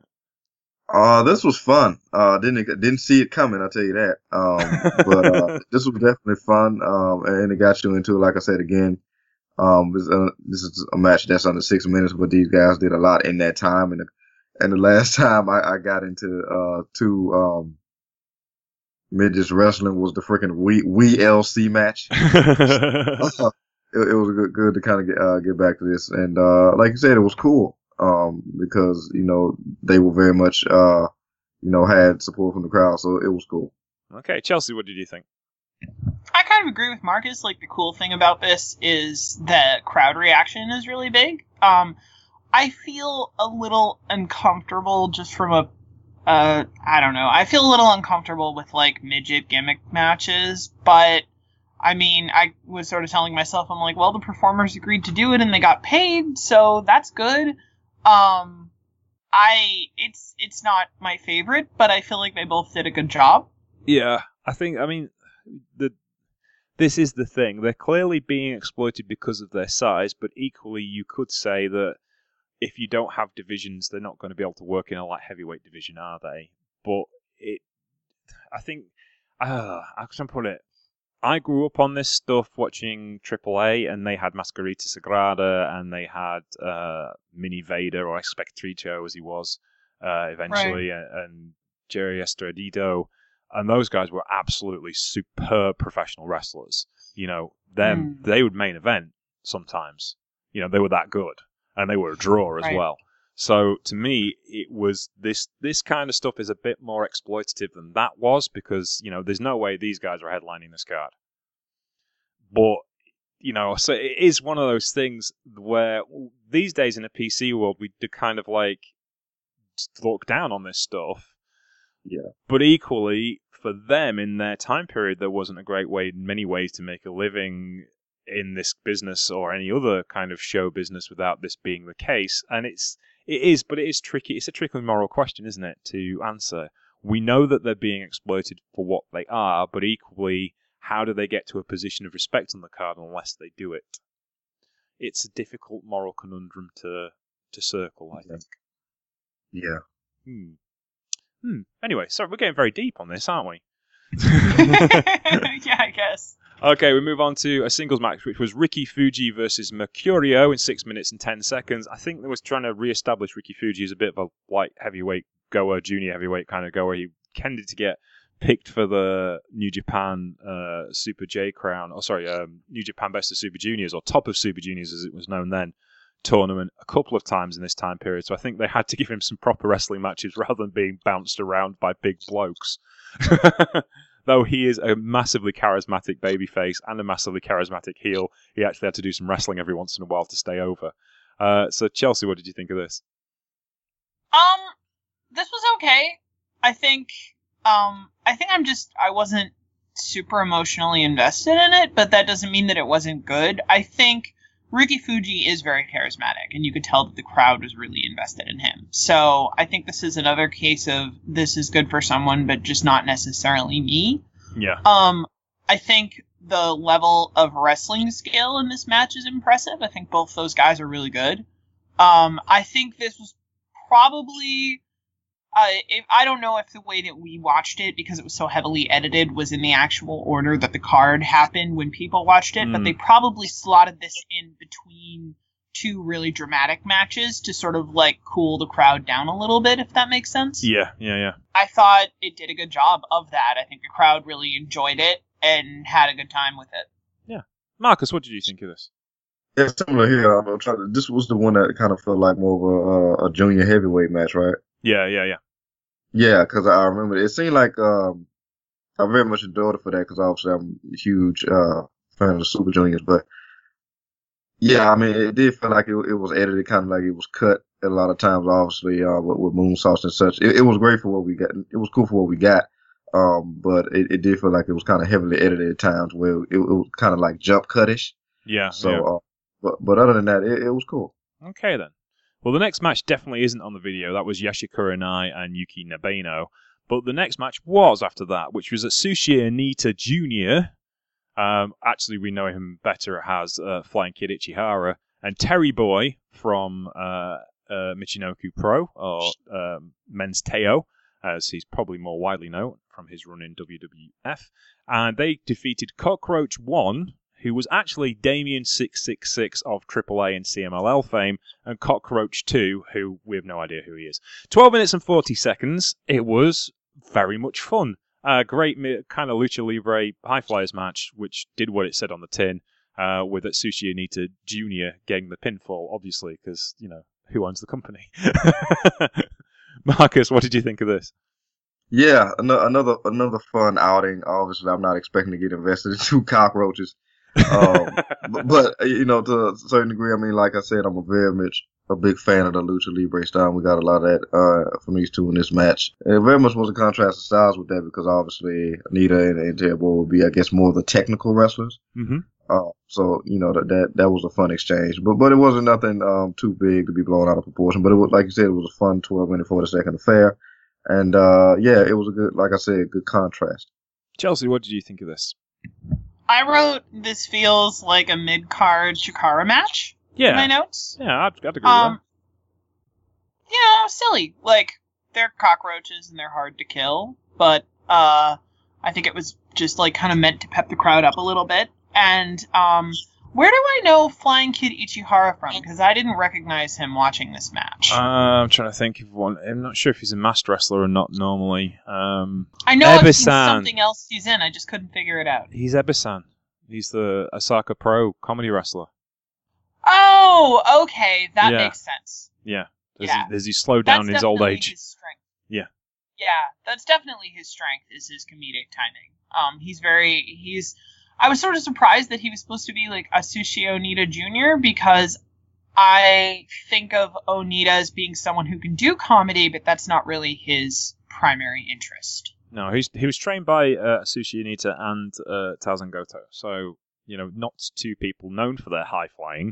Uh, this was fun. Uh, didn't didn't see it coming. I'll tell you that. Um, but uh, this was definitely fun. Um, and it got you into it. Like I said again, um, this, uh, this is a match that's under six minutes, but these guys did a lot in that time. And the, and the last time I, I got into uh two um midgets wrestling was the freaking we we L C match. uh, it, it was good good to kind of get uh, get back to this. And uh, like you said, it was cool. Um, because, you know, they were very much, uh, you know, had support from the crowd, so it was cool. Okay, Chelsea, what did you think? I kind of agree with Marcus. Like, the cool thing about this is the crowd reaction is really big. Um, I feel a little uncomfortable just from a, uh, I don't know. I feel a little uncomfortable with, like, midget gimmick matches, but I mean, I was sort of telling myself, I'm like, well, the performers agreed to do it and they got paid, so that's good. Um, I, it's, it's not my favorite, but I feel like they both did a good job. Yeah, I think, I mean, the, this is the thing. They're clearly being exploited because of their size, but equally you could say that if you don't have divisions, they're not going to be able to work in a light heavyweight division, are they? But it, I think, uh, how can I put it? I grew up on this stuff watching Triple A, and they had Mascarita Sagrada, and they had uh, Mini Vader, or Espectrito as he was uh, eventually, right. and, and Jerry Estradito, and those guys were absolutely superb professional wrestlers. You know, them mm. they would main event sometimes. You know, they were that good, and they were a draw as right. well. So to me, it was this this kind of stuff is a bit more exploitative than that was because, you know, there's no way these guys are headlining this card. But, you know, so it is one of those things where these days in a P C world, we do kind of like look down on this stuff. Yeah. But equally, for them in their time period, there wasn't a great way in many ways to make a living in this business or any other kind of show business without this being the case. And it's It is, but it is tricky. It's a tricky moral question, isn't it, to answer. We know that they're being exploited for what they are, but equally, how do they get to a position of respect on the card unless they do it? it's a difficult moral conundrum to to circle, I think. Yeah. Hmm. Hmm. Anyway, so we're getting very deep on this, aren't we? Yeah, I guess. Okay, we move on to a singles match, which was Ricky Fuji versus Mercurio in six minutes and ten seconds. I think they was trying to re-establish Ricky Fuji as a bit of a light heavyweight goer, junior heavyweight kind of goer. He tended to get picked for the New Japan uh, Super J crown, or sorry, um, New Japan Best of Super Juniors, or Top of Super Juniors as it was known then, tournament a couple of times in this time period. So I think they had to give him some proper wrestling matches rather than being bounced around by big blokes. Though he is a massively charismatic babyface and a massively charismatic heel, he actually had to do some wrestling every once in a while to stay over. Uh, so Chelsea, what did you think of this? Um, this was okay. I think, um, I think I'm just, I wasn't super emotionally invested in it, but that doesn't mean that it wasn't good. I think Ricky Fuji is very charismatic, and you could tell that the crowd was really invested in him. So I think this is another case of this is good for someone, but just not necessarily me. Yeah. Um, I think the level of wrestling skill in this match is impressive. I think both those guys are really good. Um, I think this was probably... Uh, if, I don't know if the way that we watched it, because it was so heavily edited, was in the actual order that the card happened when people watched it, mm. but they probably slotted this in between two really dramatic matches to sort of, like, cool the crowd down a little bit, if that makes sense. Yeah, yeah, yeah. I thought it did a good job of that. I think the crowd really enjoyed it and had a good time with it. Yeah. Marcus, what did you think of this? Yeah, similar here. I'm trying to, this was the one that kind of felt like more of a, a junior heavyweight match, right? Yeah, yeah, yeah. Yeah, because I remember it seemed like um, I very much adored it for that because obviously I'm a huge uh, fan of the Super Juniors. But yeah, I mean, it did feel like it, it was edited, kind of like it was cut a lot of times, obviously, uh, with, with moonsaults and such. It, it was great for what we got. It was cool for what we got. Um, but it, it did feel like it was kind of heavily edited at times where it, it was kind of like jump cutish. Yeah. So, yeah. Uh, but but other than that, it, it was cool. Okay then. Well, the next match definitely isn't on the video. That was Yasha Kurenai and Yuki Nabeno. But the next match was after that, which was Atsushi Onita Junior Um, actually, we know him better as uh, Flying Kid Ichihara. And Terry Boy from uh, uh, Michinoku Pro, or um, Men's Teo, as he's probably more widely known from his run in W W F. And they defeated Cockroach one, who was actually Damien six six six of triple A and C M L L fame, and Cockroach two, who we have no idea who he is. twelve minutes and forty seconds. It was very much fun. A uh, great kind of Lucha Libre High Flyers match, which did what it said on the tin, uh, with Atsushi Onita Junior getting the pinfall, obviously, because, you know, who owns the company? Marcus, what did you think of this? Yeah, another another fun outing. Obviously, I'm not expecting to get invested in two cockroaches. um, but, but, you know, to a certain degree, I mean, like I said, I'm a very much a big fan of the Lucha Libre style. We got a lot of that uh, from these two in this match. And it very much was a contrast of styles with that because obviously Anita and, and Terry Boy would be, I guess, more of the technical wrestlers. Mm-hmm. Uh, so, you know, that, that that was a fun exchange. But but it wasn't nothing um, too big to be blown out of proportion. But it was, like you said, it was a fun twelve minute, forty second affair. And, uh, yeah, it was a good, like I said, good contrast. Chelsea, what did you think of this? I wrote, this feels like a mid-card Chikara match yeah. in my notes. Yeah, I'd, I'd agree um, with that. You know, silly. Like, they're cockroaches and they're hard to kill, but uh, I think it was just, like, kind of meant to pep the crowd up a little bit. And um, where do I know Flying Kid Ichihara from? Because I didn't recognize him watching this match. Uh, I'm trying to think of one. I'm not sure if he's a masked wrestler or not normally. Um, I know I've seen Ebe-san. something else he's in. I just couldn't figure it out. He's Ebe-san. He's the Osaka Pro comedy wrestler. Oh, okay. That Yeah. makes sense. Yeah. Does, Yeah. He, does he slow down That's in his old definitely age? his strength. Yeah. Yeah, that's definitely his strength, is his comedic timing. Um, he's very, he's, I was sort of surprised that he was supposed to be like Atsushi Onita Junior because I think of Onita as being someone who can do comedy, but that's not really his primary interest. No, he's, he was trained by uh, Atsushi Onita and uh, Tarzan Goto. So, you know, not two people known for their high flying.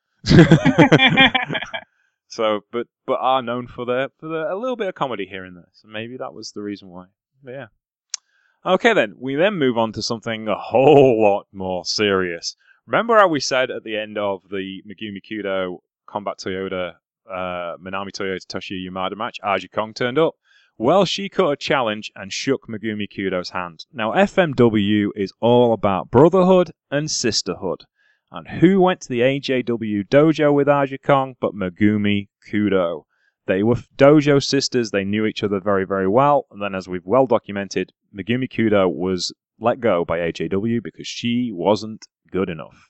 So, but but are known for their for their, a little bit of comedy here and there. So maybe that was the reason why. But yeah. Okay then, we then move on to something a whole lot more serious. Remember how we said at the end of the Megumi Kudo Combat Toyota, uh, Manami Toyota Toshiya Yamada match, Aja Kong turned up? Well, she cut a challenge and shook Megumi Kudo's hand. Now, F M W is all about brotherhood and sisterhood. And who went to the A J W dojo with Aja Kong but Megumi Kudo? They were dojo sisters, they knew each other very, very well, and then as we've well documented, Megumi Kudo was let go by A J W because she wasn't good enough.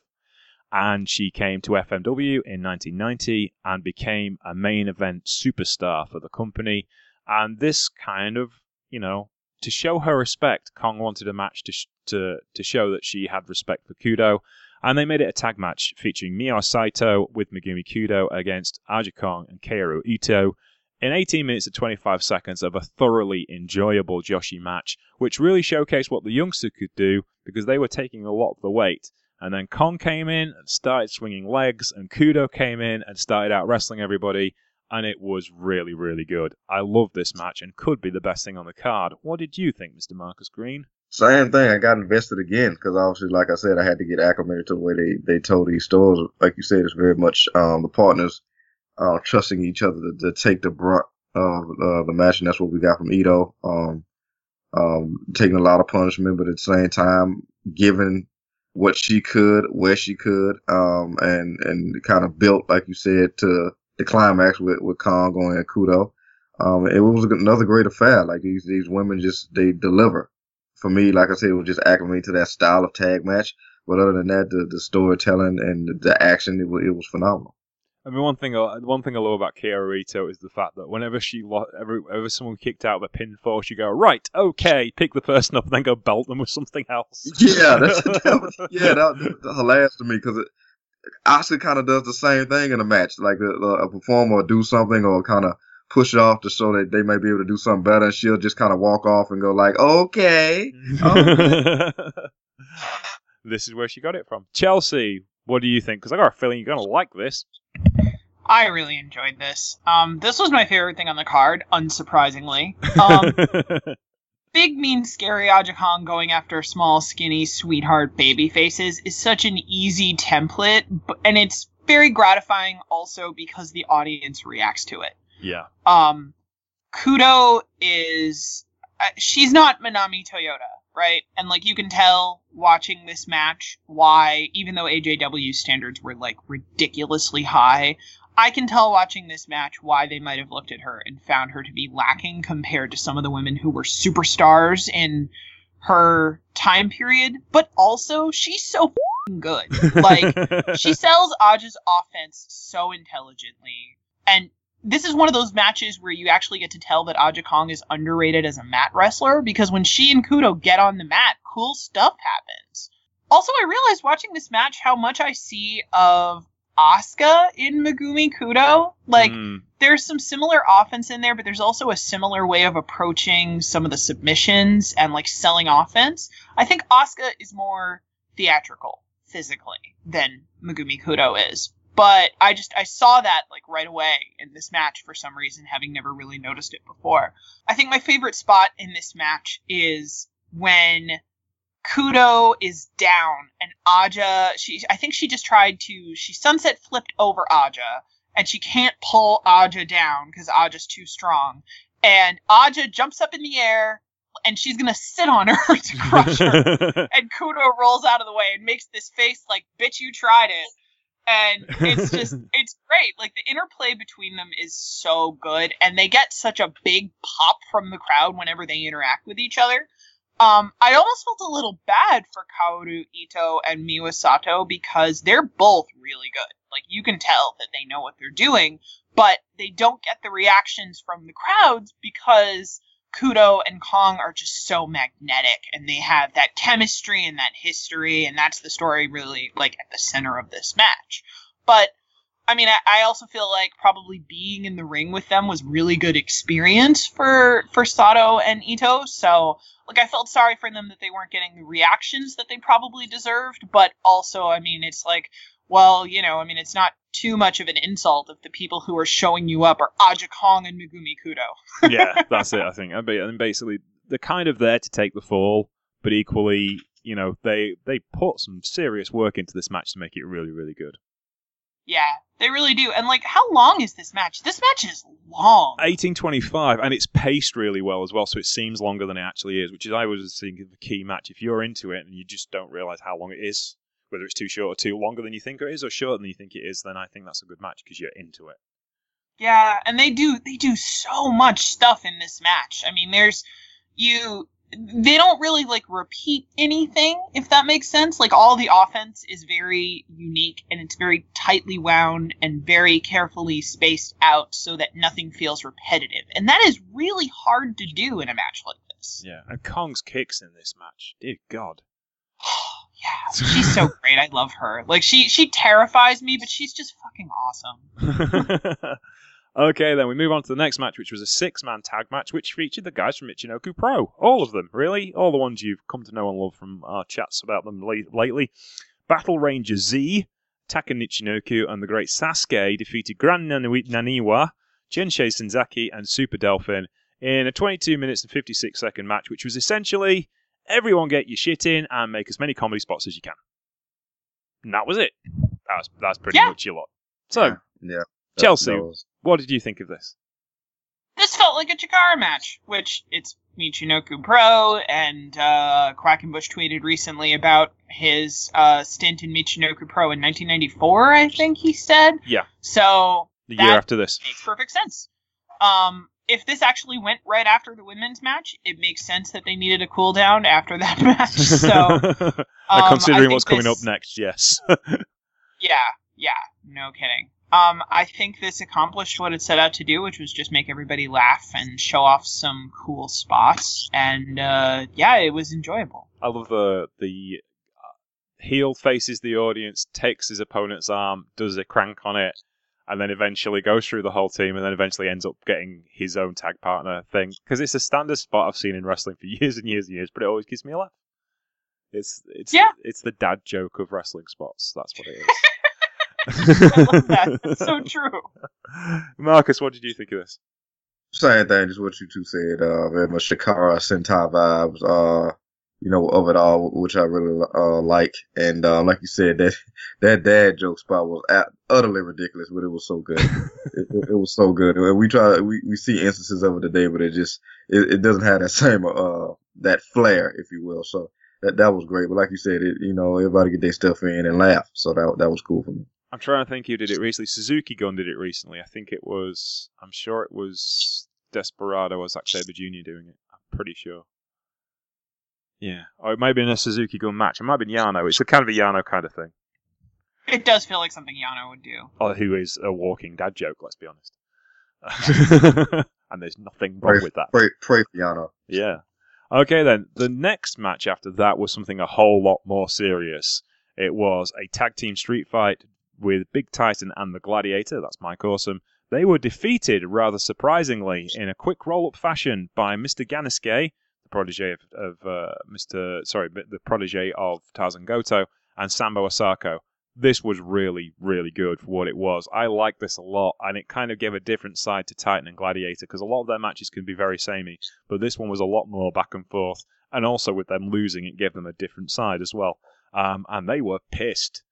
And she came to F M W in nineteen ninety and became a main event superstar for the company. And this kind of, you know, to show her respect, Kong wanted a match to sh- to to show that she had respect for Kudo. And they made it a tag match featuring Mio Saito with Megumi Kudo against Aja Kong and Kaoru Ito in eighteen minutes and twenty-five seconds of a thoroughly enjoyable Joshi match, which really showcased what the youngsters could do because they were taking a lot of the weight. And then Kong came in and started swinging legs, and Kudo came in and started out wrestling everybody, and it was really, really good. I loved this match and could be the best thing on the card. What did you think, Mister Marcus Green? Same thing. I got invested again because obviously, like I said, I had to get acclimated to the way they, they told these stories. Like you said, it's very much um, the partners uh, trusting each other to, to take the brunt of uh, the match, and that's what we got from Ito. Um, um, taking a lot of punishment, but at the same time, giving what she could, where she could, um, and and kind of built, like you said, to the climax with with Kong and Kudo. Um, it was another great affair. Like these these women just they deliver. For me, like I said, it was just acclimated to that style of tag match. But other than that, the, the storytelling and the action, it was, it was phenomenal. I mean, one thing, one thing I love about Kaoru Ito is the fact that whenever she, every, whenever someone kicked out of a pinfall, she go, right, okay, pick the person up, and then go belt them with something else. Yeah, that's that was, yeah, that was hilarious to me because Asuka kind of does the same thing in a match, like a, a performer will do something or kind of push it off to show that they may be able to do something better, and she'll just kind of walk off and go like, okay. okay. This is where she got it from. Chelsea, what do you think? Because I got a feeling you're going to like this. I really enjoyed this. Um, this was my favorite thing on the card, unsurprisingly. Um, big, mean, scary Aja Kong going after small, skinny, sweetheart baby faces is such an easy template, and it's very gratifying also because the audience reacts to it. Yeah. Um, Kudo is, uh, she's not Manami Toyota, right? And like you can tell watching this match why, even though A J W's standards were like ridiculously high, I can tell watching this match why they might have looked at her and found her to be lacking compared to some of the women who were superstars in her time period. But also, she's so f***ing good. Like, she sells Aja's offense so intelligently, and this is one of those matches where you actually get to tell that Aja Kong is underrated as a mat wrestler, because when she and Kudo get on the mat, cool stuff happens. Also, I realized watching this match how much I see of Asuka in Megumi Kudo. Like, mm. there's some similar offense in there, but there's also a similar way of approaching some of the submissions and, like, selling offense. I think Asuka is more theatrical, physically, than Megumi Kudo is. But I just, I saw that, like, right away in this match for some reason, having never really noticed it before. I think my favorite spot in this match is when Kudo is down and Aja, she, I think she just tried to, she sunset flipped over Aja, and she can't pull Aja down because Aja's too strong. And Aja jumps up in the air, and she's gonna sit on her to crush her. And Kudo rolls out of the way and makes this face like, bitch, you tried it. And it's just, it's great. Like, the interplay between them is so good, and they get such a big pop from the crowd whenever they interact with each other. Um, I almost felt a little bad for Kaoru Ito and Miwa Sato because they're both really good. Like, you can tell that they know what they're doing, but they don't get the reactions from the crowds because Kudo and Kong are just so magnetic, and they have that chemistry and that history, and that's the story really, like, at the center of this match. But, I mean, I, I also feel like probably being in the ring with them was really good experience for, for Sato and Ito, so, like, I felt sorry for them that they weren't getting the reactions that they probably deserved, but also, I mean, it's like, well, you know, I mean, it's not too much of an insult if the people who are showing you up are Aja Kong and Megumi Kudo. Yeah, that's it, I think. I mean, basically, they're kind of there to take the fall, but equally, you know, they they put some serious work into this match to make it really, really good. Yeah, they really do. And, like, how long is this match? This match is long. eighteen twenty-five, and it's paced really well as well, so it seems longer than it actually is, which is, I always think, of a key match. If you're into it and you just don't realise how long it is, whether it's too short or too longer than you think it is, or shorter than you think it is, then I think that's a good match because you're into it. Yeah, and they do they do so much stuff in this match. I mean, there's you they don't really like repeat anything, if that makes sense. Like, all the offense is very unique and it's very tightly wound and very carefully spaced out so that nothing feels repetitive. And that is really hard to do in a match like this. Yeah, and Kong's kicks in this match, dear God. Yeah, she's so great. I love her. Like, she she terrifies me, but she's just fucking awesome. Okay, then we move on to the next match, which was a six-man tag match, which featured the guys from Michinoku Pro. All of them, really. All the ones you've come to know and love from our chats about them la- lately. Battle Ranger Z, Taka Michinoku, and the great Sasuke defeated Gran Nani- Naniwa, Genshin Senzaki, and Super Delphin in a twenty-two minutes and fifty-six second match, which was essentially everyone get your shit in and make as many comedy spots as you can. And that was it. That was, that's pretty Yeah. much your lot. So, Yeah. Chelsea, That was- what did you think of this? This felt like a Chikara match, which it's Michinoku Pro, and uh, Quackenbush tweeted recently about his uh, stint in Michinoku Pro in nineteen ninety-four, I think he said. Yeah. So The that year after this. makes perfect sense. Um, if this actually went right after the women's match, it makes sense that they needed a cooldown after that match. So, and um, considering I what's think coming this- up next, yes. yeah, yeah, no kidding. Um, I think this accomplished what it set out to do, which was just make everybody laugh and show off some cool spots. And, uh, yeah, it was enjoyable. I love the the uh, heel faces the audience, takes his opponent's arm, does a crank on it, and then eventually goes through the whole team, and then eventually ends up getting his own tag partner thing. Because it's a standard spot I've seen in wrestling for years and years and years, but it always gives me a laugh. It's it's Yeah. it's the dad joke of wrestling spots. That's what it is. I love that. That's so true. Marcus, what did you think of this? Same thing, just what you two said. Uh, very much Shikara Sentai vibes. Uh, you know, of it all, which I really uh like. And uh, like you said, that that dad joke spot was at, utterly ridiculous, but it was so good. it, it, it was so good. And we try, we we see instances of it today, but it just it, it doesn't have that same uh that flair, if you will. So that that was great. But like you said, it you know everybody get their stuff in and laugh. So that that was cool for me. I'm trying to think who did it recently. Suzuki Gun did it recently. I think it was, I'm sure it was Desperado or Zack Sabre Junior doing it. I'm pretty sure. Yeah. Or it might have been a Suzuki Gun match. It might have been Yano. It's a kind of a Yano kind of thing. It does feel like something Yano would do. Or who is a walking dad joke, let's be honest. And there's nothing wrong Pray, with that. pray, pray for Yano. Yeah. Okay then, the next match after that was something a whole lot more serious. It was a tag team street fight with Big Titan and the Gladiator, that's Mike Awesome. They were defeated, rather surprisingly, in a quick roll-up fashion by Mister Ganisuke, the protege of, of uh, Mister Sorry, the protege of Tarzan Goto, and Sambo Asako. This was really, really good for what it was. I liked this a lot, and it kind of gave a different side to Titan and Gladiator, because a lot of their matches can be very samey, but this one was a lot more back and forth, and also with them losing, it gave them a different side as well. Um, and they were pissed.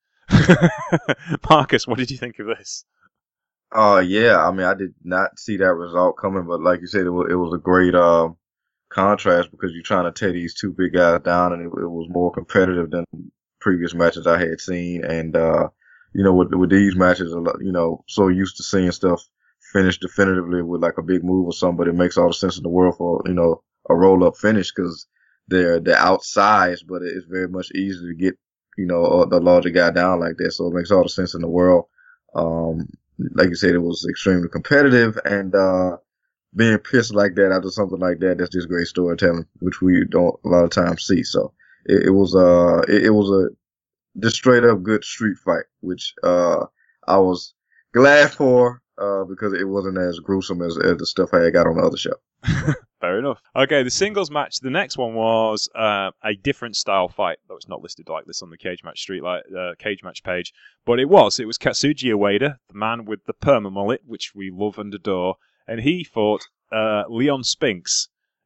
Marcus, what did you think of this? Uh, yeah, I mean, I did not see that result coming, but like you said, it was, it was a great um contrast because you're trying to tear these two big guys down, and it, it was more competitive than previous matches I had seen. And uh, you know, with with these matches, you know, so used to seeing stuff finished definitively with like a big move or something, but it makes all the sense in the world for you know a roll up finish because they're they're outsized, but it's very much easier to get you know the larger guy down like that. So it makes all the sense in the world. Um, like you said, it was extremely competitive, and uh, being pissed like that after something like that, that's just great storytelling, which we don't a lot of times see. So it, it was uh it, it was a just straight up good street fight, which uh I was glad for uh because it wasn't as gruesome as, as the stuff I had got on the other show. Fair enough. Okay, the singles match. The next one was uh, a different style fight. Though it's not listed like this on the Cage Match Street light, uh, Cage Match page, but it was. It was Katsuji Ueda, the man with the perma mullet, which we love and adore, and he fought uh, Leon Spinks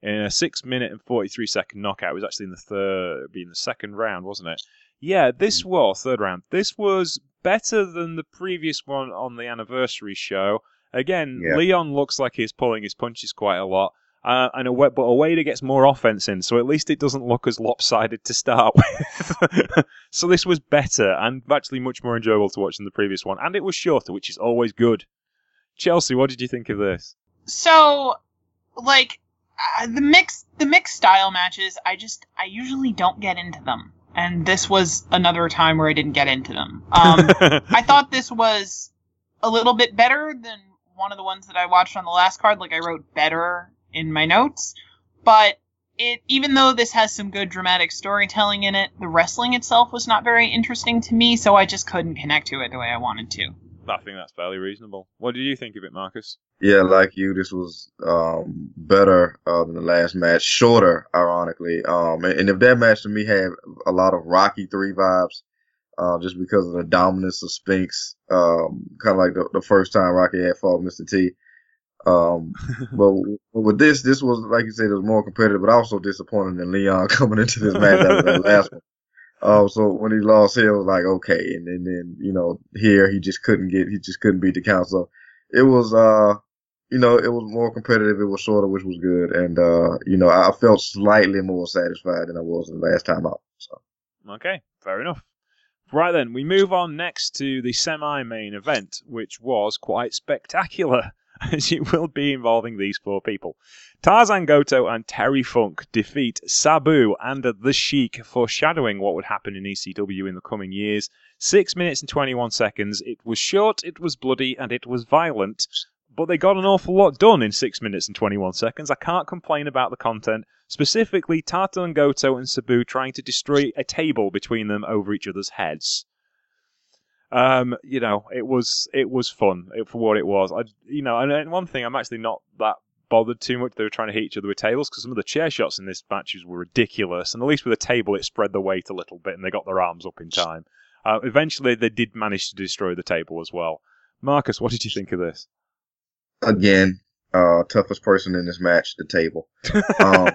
in a six minute and forty-three second knockout. It was actually in the third, be in the second round, wasn't it? Yeah, this was third round. This was better than the previous one on the anniversary show. Again, Yeah. Leon looks like he's pulling his punches quite a lot. Uh, and a, but Ueda gets more offense in, so at least it doesn't look as lopsided to start with. So this was better and actually much more enjoyable to watch than the previous one. And it was shorter, which is always good. Chelsea, what did you think of this? So, like, uh, the mixed the mixed style matches, I just I usually don't get into them, and this was another time where I didn't get into them. Um, I thought this was a little bit better than one of the ones that I watched on the last card. Like, I wrote better in my notes, but it even though this has some good dramatic storytelling in it, the wrestling itself was not very interesting to me, so I just couldn't connect to it the way I wanted to. I think that's fairly reasonable. What did you think of it, Marcus? Yeah, like you, this was um, better uh, than the last match. Shorter, ironically. Um, and, and if that match to me had a lot of Rocky three vibes, uh, just because of the dominance of Spinks, um, kind of like the, the first time Rocky had fought Mister T. Um, but, but with this, this was, like you said, it was more competitive, but also disappointing than Leon coming into this match after that last one. Uh, so when he lost here, it was like, okay. And, and then, you know, here he just couldn't get, he just couldn't beat the count. So it was, uh, you know, it was more competitive. It was shorter, which was good. And, uh, you know, I felt slightly more satisfied than I was the last time out. So. Okay, fair enough. Right then, we move on next to the semi-main event, which was quite spectacular, as it will be involving these four people. Tarzan Goto and Terry Funk defeat Sabu and The Sheik, foreshadowing what would happen in E C W in the coming years. Six minutes and twenty-one seconds. It was short, it was bloody, and it was violent, but they got an awful lot done in six minutes and twenty-one seconds. I can't complain about the content, specifically Tarzan Goto and Sabu trying to destroy a table between them over each other's heads. Um, you know, it was it was fun for what it was. I, you know, and, and one thing, I'm actually not that bothered too much. They were trying to hit each other with tables because some of the chair shots in this matches were ridiculous. And at least with a table, it spread the weight a little bit, and they got their arms up in time. Uh, eventually, they did manage to destroy the table as well. Marcus, what did you think of this? Again, uh, toughest person in this match, the table. Um,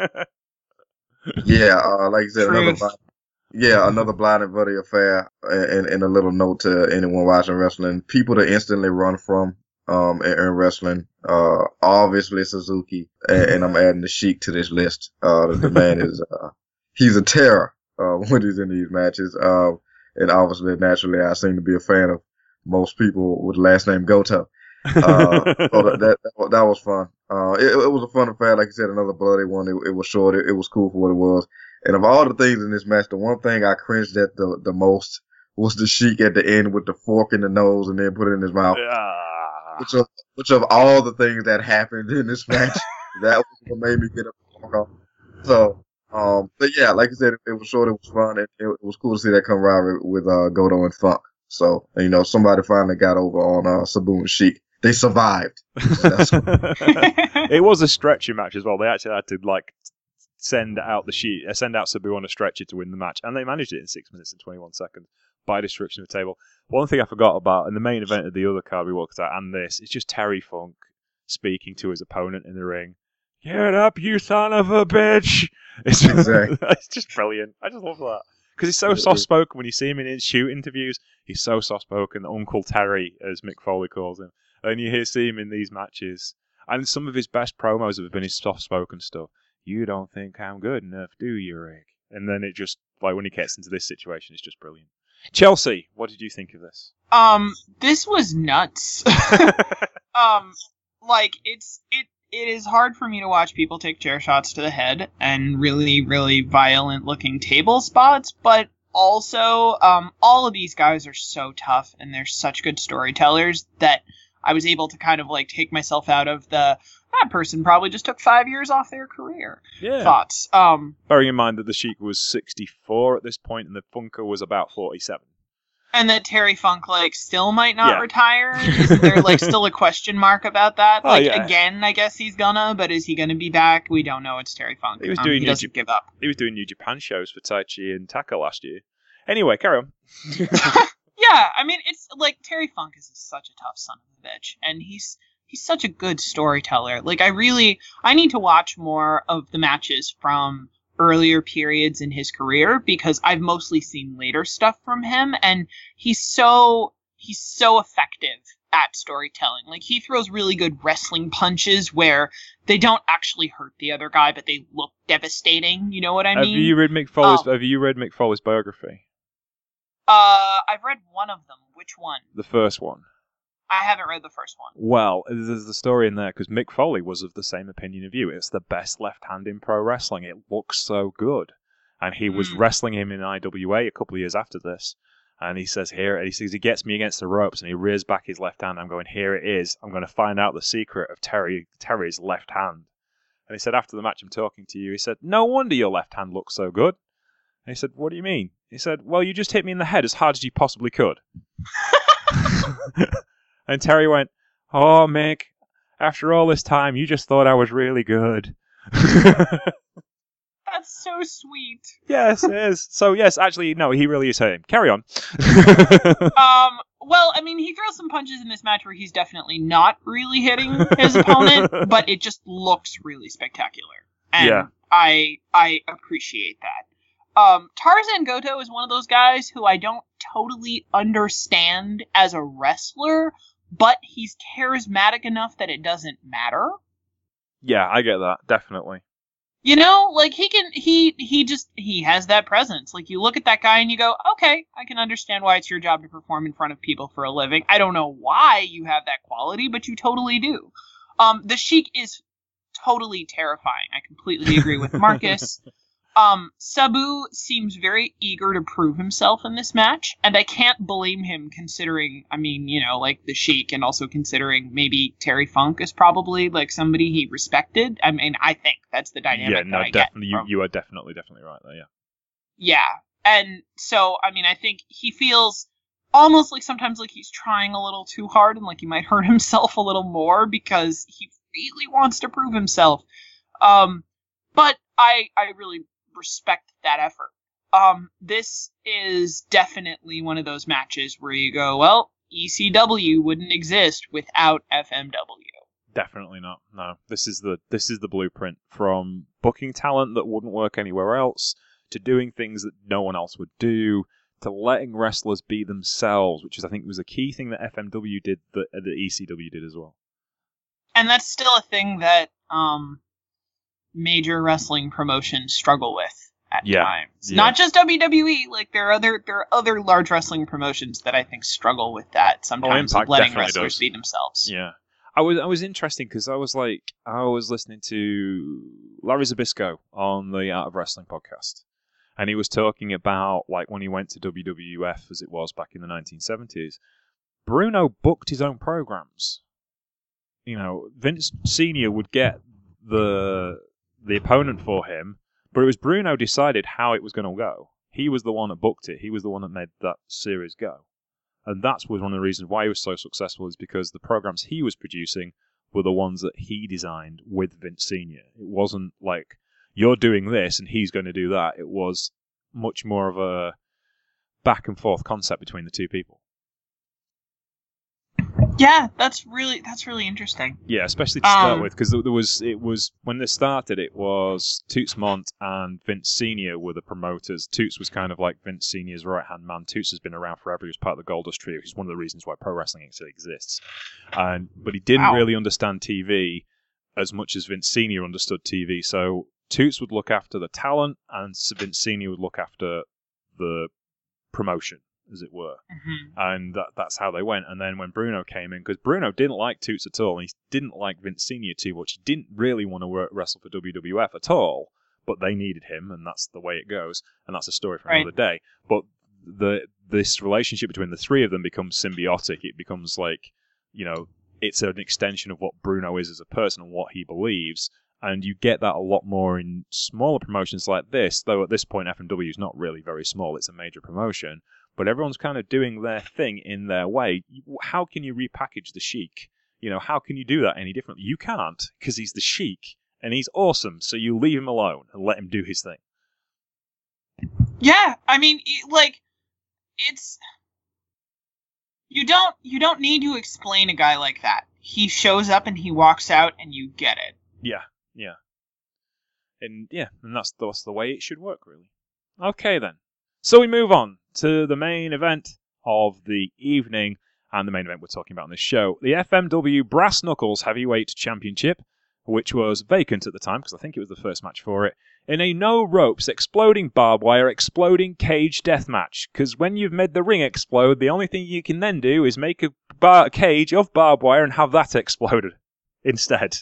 yeah, uh, like you said, Truth. another. Yeah, another blind and bloody affair, and, and a little note to anyone watching wrestling. People to instantly run from um, in, in wrestling. Uh, obviously Suzuki, and, and I'm adding the Sheik to this list. Uh, the, the man is, uh, he's a terror uh, when he's in these matches. Uh, and obviously, naturally, I seem to be a fan of most people with the last name Goto. Uh, so that, that that was fun. Uh, it, it was a fun affair. Like you said, another bloody one. It, it was short. It, it was cool for what it was. And of all the things in this match, the one thing I cringed at the, the most was the Sheik at the end with the fork in the nose and then put it in his mouth. Yeah. Which of, which of all the things that happened in this match, that was what made me get up and walk off. So, um, but yeah, like I said, it, it was short, it was fun, and it, it was cool to see that camaraderie with uh, Goto and Funk. So, you know, somebody finally got over on uh, Sabu and Sheik. They survived. That's It was a stretcher match as well. They actually had to, like, send out the sheet, uh, send out Sabu on a stretcher to win the match, and they managed it in six minutes and twenty-one seconds by destruction of the table. One thing I forgot about in the main event of the other card we walked out, and this, it's just Terry Funk speaking to his opponent in the ring. Get up, you son of a bitch! It's, Exactly. It's just brilliant. I just love that because he's so soft spoken. When you see him in his shoot interviews, he's so soft spoken. Uncle Terry, as Mick Foley calls him, and you hear see him in these matches, and some of his best promos have been his soft spoken stuff. You don't think I'm good enough, do you, Rick? And then it just, like, when he gets into this situation, it's just brilliant. Chelsea, what did you think of this? Um, this was nuts. um, like, it's, it, it is hard for me to watch people take chair shots to the head and really, really violent looking table spots, but also, um, all of these guys are so tough and they're such good storytellers that I was able to kind of, like, take myself out of the, that person probably just took five years off their career. Yeah. Thoughts. Um, Bearing in mind that the Sheik was sixty-four at this point and the Funker was about forty-seven. and that Terry Funk, like, still might not Yeah. retire. Isn't there, like, still a question mark about that? Oh, Like, yeah. again, I guess he's gonna, but is he gonna be back? We don't know. It's Terry Funk. He was Um, doing he New doesn't Jap- give up. He was doing New Japan shows for Taichi and Taka last year. Anyway, carry on. Yeah, I mean, it's, like, Terry Funk is such a tough son of a bitch, and he's he's such a good storyteller. Like, I really, I need to watch more of the matches from earlier periods in his career, because I've mostly seen later stuff from him, and he's so, he's so effective at storytelling. Like, he throws really good wrestling punches where they don't actually hurt the other guy, but they look devastating. You know what I have mean? you read Mick Foley's, Oh. Have you read Mick Foley's biography? Uh, I've read one of them. Which one? The first one. I haven't read the first one. Well, there's the story in there because Mick Foley was of the same opinion of you. It's the best left hand in pro wrestling. It looks so good. And he was Mm. wrestling him in I W A a couple of years after this. And he says, here, he says, he gets me against the ropes and he rears back his left hand. I'm going, here it is. I'm going to find out the secret of Terry Terry's left hand. And he said, after the match, I'm talking to you. He said, no wonder your left hand looks so good. And he said, what do you mean? He said, well, you just hit me in the head as hard as you possibly could. And Terry went, oh, Mick, after all this time, you just thought I was really good. That's so sweet. Yes, it is. So, yes, actually, no, he really is him. Carry on. Um, well, I mean, he throws some punches in this match where he's definitely not really hitting his opponent, but it just looks really spectacular. And Yeah. I I appreciate that. Um, Tarzan Goto is one of those guys who I don't totally understand as a wrestler, but he's charismatic enough that it doesn't matter. Yeah, I get that, definitely. You know, like, he can, he, he just, he has that presence. Like, you look at that guy and you go, okay, I can understand why it's your job to perform in front of people for a living. I don't know why you have that quality, but you totally do. Um, the Sheik is totally terrifying. I completely agree with Marcus. Um, Sabu seems very eager to prove himself in this match, and I can't blame him considering, I mean, you know, like the Sheik, and also considering maybe Terry Funk is probably like somebody he respected. I mean, I think that's the dynamic Yeah, no, that I definitely, get you, from- you are definitely, definitely right there, yeah. Yeah, and so, I mean, I think he feels almost like sometimes like he's trying a little too hard and like he might hurt himself a little more because he really wants to prove himself. Um, but I, I really respect that effort. Um, this is definitely one of those matches where you go, well, E C W wouldn't exist without F M W. Definitely not. No, this is the this is the blueprint, from booking talent that wouldn't work anywhere else, to doing things that no one else would do, to letting wrestlers be themselves, which is, I think, was a key thing that F M W did that that E C W did as well. And that's still a thing that um, major wrestling promotions struggle with at Yeah, times. yeah. Not just W W E. Like, there are other there are other large wrestling promotions that I think struggle with that sometimes, Impact of letting definitely wrestlers does. be themselves. Yeah. I was I was interesting because I was like I was listening to Larry Zbyszko on the Art of Wrestling podcast, and he was talking about, like, when he went to W W F as it was back in the nineteen seventies, Bruno booked his own programs. You know, Vince Senior would get the the opponent for him, but it was Bruno decided how it was going to go. He was the one that booked it. He was the one that made that series go. And that was one of the reasons why he was so successful, is because the programs he was producing were the ones that he designed with Vince Senior It wasn't like, you're doing this and he's going to do that. It was much more of a back and forth concept between the two people. Yeah, that's really that's really interesting. Yeah, especially to start Um, with, because there was it was when this started, it was Toots Mondt and Vince Senior were the promoters. Toots was kind of like Vince Senior's right hand man. Toots has been around forever. He was part of the Goldust Trio, which is one of the reasons why pro wrestling actually exists. And but he didn't Wow. really understand T V as much as Vince Senior understood T V. So Toots would look after the talent, and Vince Senior would look after the promotion, as it were. Mhm. And that, that's how they went. And then when Bruno came in, because Bruno didn't like Toots at all, and he didn't like Vince Senior too much, he didn't really want to work, wrestle for W W F at all, but they needed him, and that's the way it goes, and that's a story for Right. another day. But the this relationship between the three of them becomes symbiotic. It becomes like, you know, it's an extension of what Bruno is as a person and what he believes, and you get that a lot more in smaller promotions like this, though at this point F M W is not really very small, it's a major promotion. But everyone's kind of doing their thing in their way. How can you repackage the Sheik? You know, how can you do that any differently? You can't, because he's the Sheik, and he's awesome, so you leave him alone and let him do his thing. Yeah, I mean, it- like, it's you don't you don't need to explain a guy like that. he shows up and he walks out and you get it. Yeah, yeah. And yeah, and that's, that's the way it should work, really. Okay, then. So we move on to the main event of the evening, and the main event we're talking about on this show, the F M W Brass Knuckles Heavyweight Championship, which was vacant at the time, because I think it was the first match for it, in a no-ropes, exploding barbed wire, exploding cage death match. Because when you've made the ring explode, the only thing you can then do is make a bar- cage of barbed wire and have that exploded instead.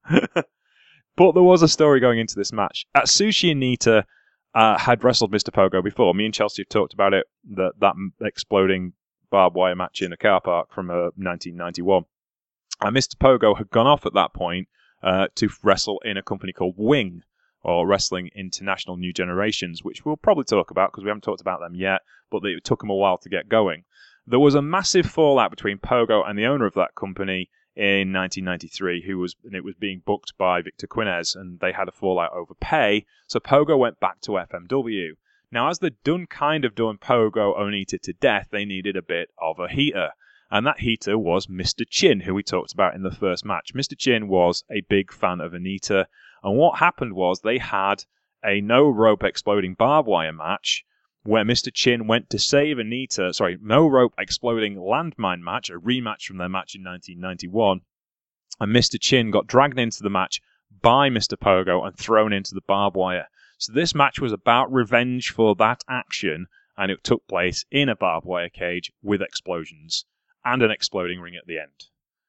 But there was a story going into this match. Atsushi Onita uh, had wrestled Mister Pogo before. Me and Chelsea have talked about it, that, that exploding barbed wire match in a car park from uh, nineteen ninety-one. And Mister Pogo had gone off at that point uh, to wrestle in a company called Wing, or Wrestling International New Generations, which we'll probably talk about because we haven't talked about them yet, but it took them a while to get going. There was a massive fallout between Pogo and the owner of that company in nineteen ninety-three, who was and it was being booked by Victor Quinez, and they had a fallout over pay, so Pogo went back to F M W. Now, as they'd done kind of done Pogo Onita to death, they needed a bit of a heater, and that heater was Mister Chin, who we talked about in the first match. Mister Chin was a big fan of Onita, and what happened was they had a no-rope exploding barbed wire match where Mister Chin went to save Onita, sorry, no-rope exploding landmine match, a rematch from their match in nineteen ninety-one, and Mister Chin got dragged into the match by Mister Pogo and thrown into the barbed wire. So this match was about revenge for that action, and it took place in a barbed wire cage with explosions and an exploding ring at the end.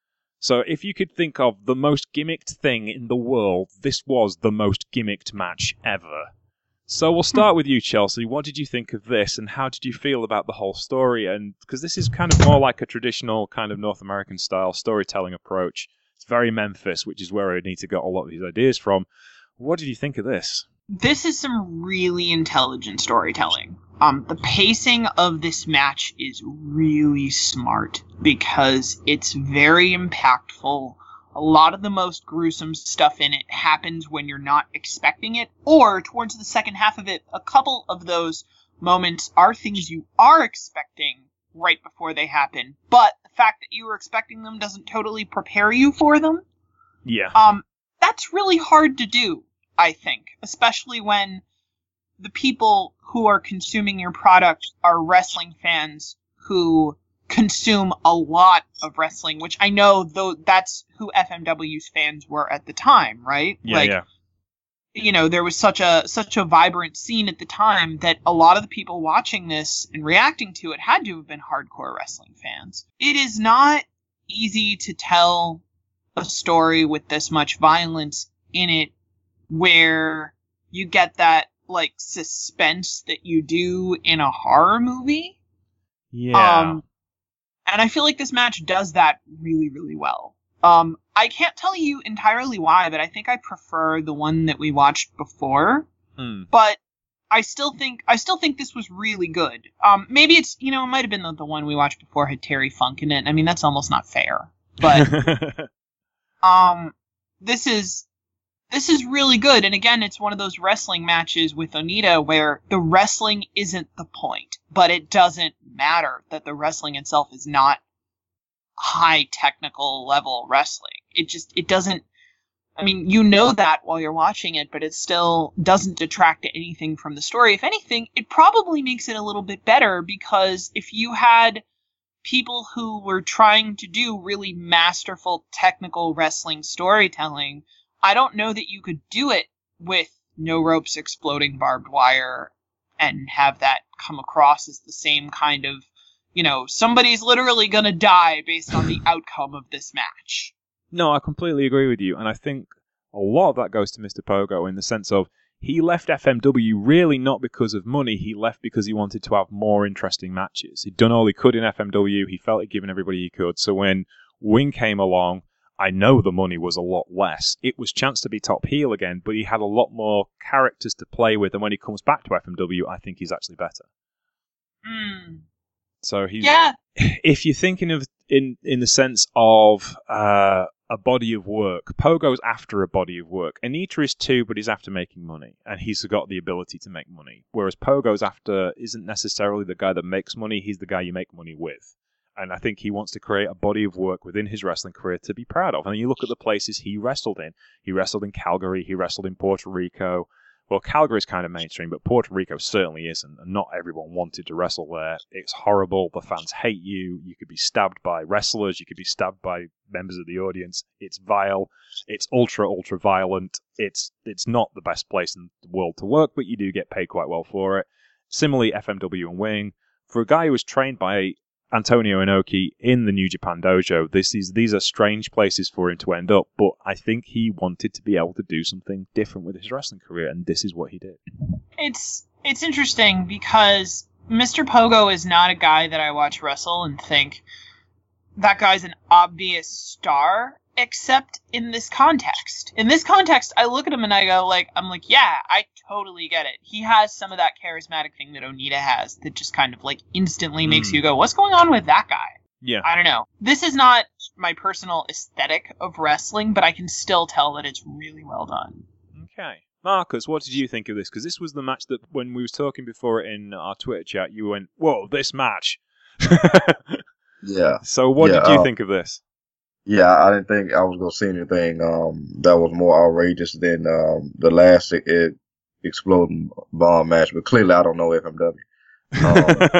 So if you could think of the most gimmicked thing in the world, this was the most gimmicked match ever. So we'll start with you, Chelsea. What did you think of this, and how did you feel about the whole story? And because this is kind of more like a traditional kind of North American style storytelling approach. It's very Memphis, which is where Onita got a lot of these ideas from. What did you think of this? This is some really intelligent storytelling. Um, the pacing of this match is really smart because it's very impactful. A lot of the most gruesome stuff in it happens when you're not expecting it, or towards the second half of it, a couple of those moments are things you are expecting right before they happen, but the fact that you were expecting them doesn't totally prepare you for them. Yeah. Um, that's really hard to do, I think, especially when the people who are consuming your product are wrestling fans who consume a lot of wrestling, which I know though that's who F M W's fans were at the time, right? Yeah, like, yeah. You know, there was such a such a vibrant scene at the time that a lot of the people watching this and reacting to it had to have been hardcore wrestling fans. It is not easy to tell a story with this much violence in it where you get that like suspense that you do in a horror movie. Yeah. Um, and I feel like this match does that really, really well. Um, I can't tell you entirely why, but I think I prefer the one that we watched before. Hmm. But I still think I still think this was really good. Um, maybe it's, you know, it might have been the, the one we watched before had Terry Funk in it. I mean, that's almost not fair. But um, this is this is really good. And again, it's one of those wrestling matches with Onita where the wrestling isn't the point, but it doesn't matter that the wrestling itself is not high technical level wrestling. It just, it doesn't, I mean, you know that while you're watching it, but it still doesn't detract to anything from the story. If anything, it probably makes it a little bit better, because if you had people who were trying to do really masterful technical wrestling storytelling, I don't know that you could do it with no ropes, exploding barbed wire, and have that come across as the same kind of, you know, somebody's literally going to die based on the outcome of this match. No, I completely agree with you, and I think a lot of that goes to Mister Pogo in the sense of he left F M W really not because of money, he left because he wanted to have more interesting matches. He'd done all he could in F M W, he felt he'd given everybody he could, so when Wing came along, I know the money was a lot less. It was chance to be top heel again, but he had a lot more characters to play with, and when he comes back to F M W, I think he's actually better. Hmm. So he's, Yeah. if you're thinking of in in the sense of uh, a body of work, Pogo's after a body of work. Onita is too, but he's after making money, and he's got the ability to make money. Whereas Pogo's after isn't necessarily the guy that makes money; he's the guy you make money with. And I think he wants to create a body of work within his wrestling career to be proud of. And you look at the places he wrestled in. He wrestled in Calgary. He wrestled in Puerto Rico. Well, Calgary's kind of mainstream, but Puerto Rico certainly isn't. And not everyone wanted to wrestle there. It's horrible. The fans hate you. You could be stabbed by wrestlers. You could be stabbed by members of the audience. It's vile. It's ultra, ultra violent. It's, it's not the best place in the world to work, but you do get paid quite well for it. Similarly, F M W and Wing. For a guy who was trained by Antonio Inoki in the New Japan Dojo, this is these are strange places for him to end up, but I think he wanted to be able to do something different with his wrestling career, and this is what he did. It's it's interesting because Mister Pogo is not a guy that I watch wrestle and think that guy's an obvious star, except in this context. In this context, I look at him and I go, like, I'm like, yeah, I totally get it. He has some of that charismatic thing that Onita has that just kind of, like, instantly makes Mm. you go, what's going on with that guy? Yeah. I don't know. This is not my personal aesthetic of wrestling, but I can still tell that it's really well done. Okay. Marcus, what did you think of this? Because this was the match that when we was talking before it in our Twitter chat, you went, whoa, this match. Yeah. So what Yeah, did you uh, think of this? Yeah, I didn't think I was gonna see anything um that was more outrageous than um the last it, it exploding bomb match, but clearly I don't know F M W. Um,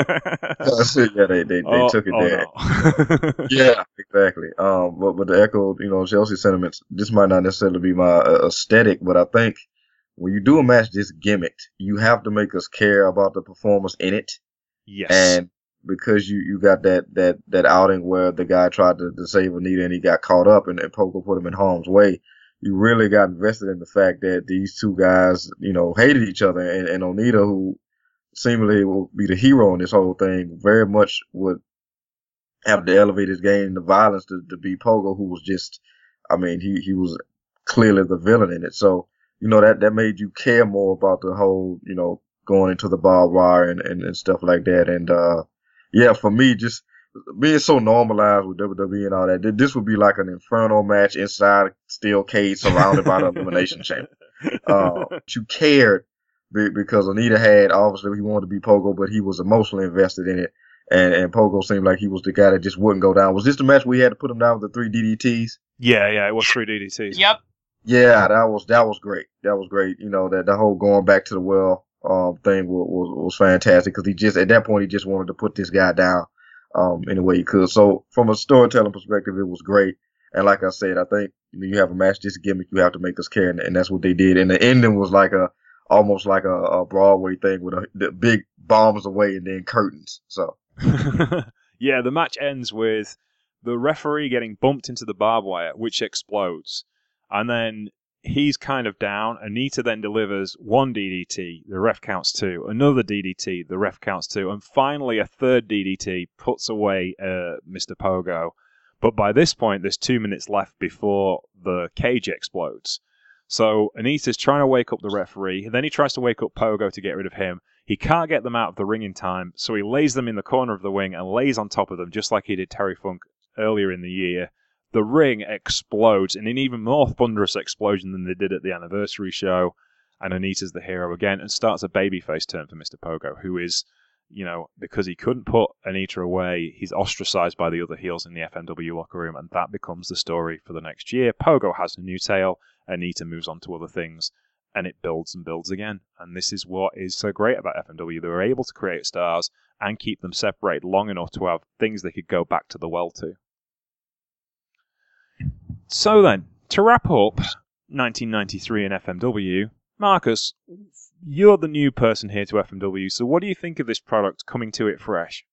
yeah, they they, they oh, took it oh, there. no. Yeah, exactly. Um, but but to echo, you know, Chelsea sentiments, this might not necessarily be my uh, aesthetic, but I think when you do a match this gimmicked, you have to make us care about the performers in it. Yes. And because you, you got that, that, that outing where the guy tried to, to save Onita and he got caught up and, and Pogo put him in harm's way, you really got invested in the fact that these two guys, you know, hated each other. And, and Onita, who seemingly will be the hero in this whole thing, very much would have to elevate his game, the violence to, to be Pogo, who was just, I mean, he, he was clearly the villain in it. So, you know, that, that made you care more about the whole, you know, going into the barbed wire and, and, and stuff like that. And, uh, yeah, for me, just being so normalized with W W E and all that, this would be like an Inferno match inside a steel cage surrounded by the Elimination Chamber. Uh, you cared because Onita had, obviously, he wanted to be Pogo, but he was emotionally invested in it. And, and Pogo seemed like he was the guy that just wouldn't go down. Was this the match where he had to put him down with the three D D Ts? Yeah, yeah, it was three D D Ts. Yep. Yeah, that was that was great. That was great. You know, that the whole going back to the well um thing was was, was fantastic because he just at that point he just wanted to put this guy down um any way he could. So from a storytelling perspective, it was great. And like I said, I think you know, you have a match this gimmick, you have to make us care, and, and that's what they did. And the ending was like a almost like a, a Broadway thing with a, the big bombs away and then curtains. So yeah, the match ends with the referee getting bumped into the barbed wire, which explodes. And then he's kind of down. Onita then delivers one D D T, the ref counts two. Another D D T, the ref counts two. And finally, a third D D T puts away uh, Mister Pogo. But by this point, there's two minutes left before the cage explodes. So Onita's trying to wake up the referee. Then he tries to wake up Pogo to get rid of him. He can't get them out of the ring in time, so he lays them in the corner of the ring and lays on top of them, just like he did Terry Funk earlier in the year. The ring explodes in an even more thunderous explosion than they did at the anniversary show, and Onita's the hero again and starts a babyface turn for Mister Pogo, who is, you know, because he couldn't put Onita away, he's ostracized by the other heels in the F M W locker room, and that becomes the story for the next year. Pogo has a new tail, Onita moves on to other things, and it builds and builds again. And this is what is so great about F M W. They were able to create stars and keep them separated long enough to have things they could go back to the well to. So then, to wrap up nineteen ninety-three in F M W, Marcus, you're the new person here to F M W, so what do you think of this product coming to it fresh?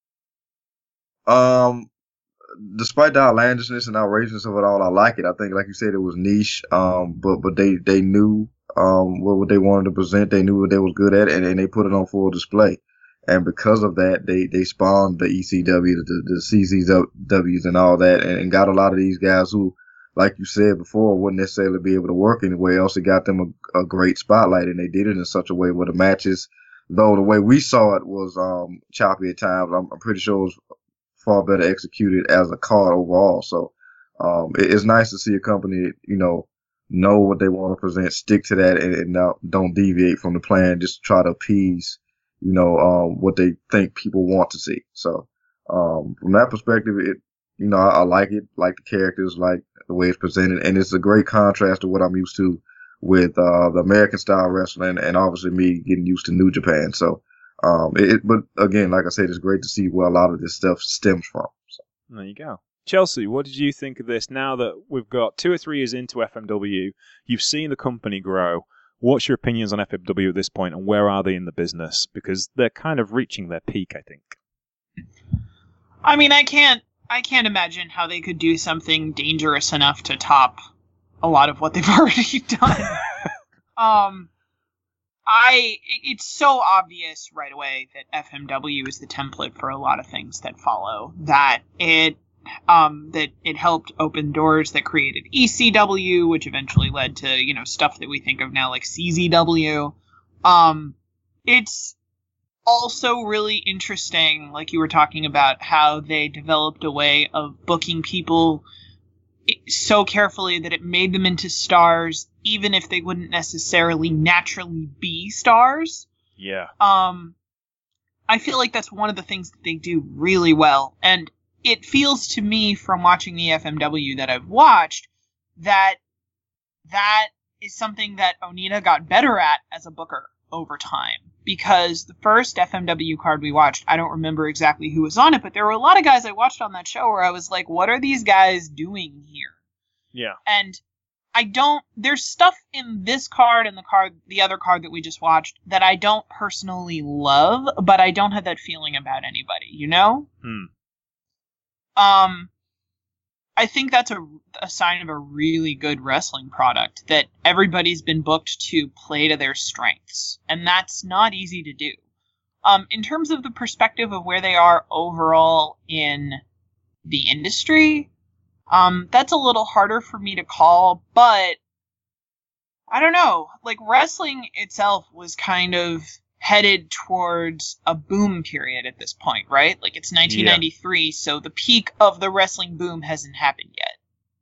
Um, despite the outlandishness and outrageousness of it all, I like it. I think, like you said, it was niche. Um, but but they they knew um what, what they wanted to present. They knew what they was good at, and, and they put it on full display. And because of that, they they spawned the E C W, the, the C C Ws, and all that, and, and got a lot of these guys who, like you said before, wouldn't necessarily be able to work anywhere else. It got them a, a great spotlight, and they did it in such a way where the matches, though the way we saw it was um choppy at times, I'm, I'm pretty sure it was far better executed as a card overall. So um it, it's nice to see a company, you know, know what they want to present, stick to that, and, and not, don't deviate from the plan, just try to appease, you know, um what they think people want to see. So um, from that perspective, it you know I, I like it, like the characters, like the way it's presented, and it's a great contrast to what I'm used to with uh, the American style wrestling, and obviously me getting used to New Japan. So, um, it, but again, like I said, it's great to see where a lot of this stuff stems from. So. There you go. Chelsea, what did you think of this? Now that we've got two or three years into F M W, you've seen the company grow. What's your opinions on F M W at this point, and where are they in the business? Because they're kind of reaching their peak, I think. I mean, I can't, I can't imagine how they could do something dangerous enough to top a lot of what they've already done. um, I, it's so obvious right away that F M W is the template for a lot of things that follow. That it, um, that it helped open doors that created E C W, which eventually led to, you know, stuff that we think of now like C Z W. Um, it's also really interesting, like you were talking about, how they developed a way of booking people so carefully that it made them into stars, even if they wouldn't necessarily naturally be stars. Yeah. Um, I feel like that's one of the things that they do really well. And it feels to me from watching the F M W that I've watched that that is something that Onita got better at as a booker over time. Because the first F M W card we watched, I don't remember exactly who was on it, but there were a lot of guys I watched on that show where I was like, what are these guys doing here? Yeah. And I don't, there's stuff in this card and the card, the other card that we just watched that I don't personally love, but I don't have that feeling about anybody, you know? Hmm. Um, I think that's a, a sign of a really good wrestling product, that everybody's been booked to play to their strengths, and that's not easy to do. Um, in terms of the perspective of where they are overall in the industry, um, that's a little harder for me to call, but I don't know. Like, wrestling itself was kind of headed towards a boom period at this point, right? Like, it's nineteen ninety-three, yeah. So the peak of the wrestling boom hasn't happened yet.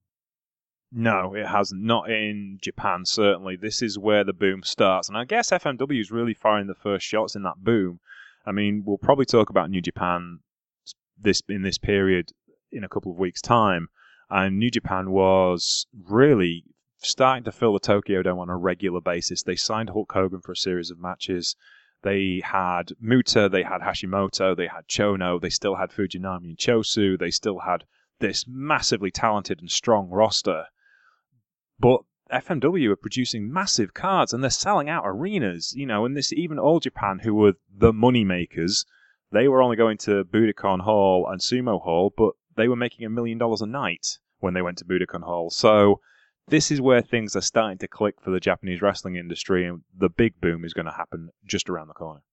No, it hasn't. Not in Japan, certainly. This is where the boom starts. And I guess F M W is really firing the first shots in that boom. I mean, we'll probably talk about New Japan this in this period in a couple of weeks' time. And New Japan was really starting to fill the Tokyo Dome on a regular basis. They signed Hulk Hogan for a series of matches. They had Muta, they had Hashimoto, they had Chono, they still had Fujinami and Chosu, they still had this massively talented and strong roster. But F M W are producing massive cards and they're selling out arenas, you know, and this even All Japan, who were the money makers, they were only going to Budokan Hall and Sumo Hall, but they were making a million dollars a night when they went to Budokan Hall. So this is where things are starting to click for the Japanese wrestling industry, and the big boom is going to happen just around the corner.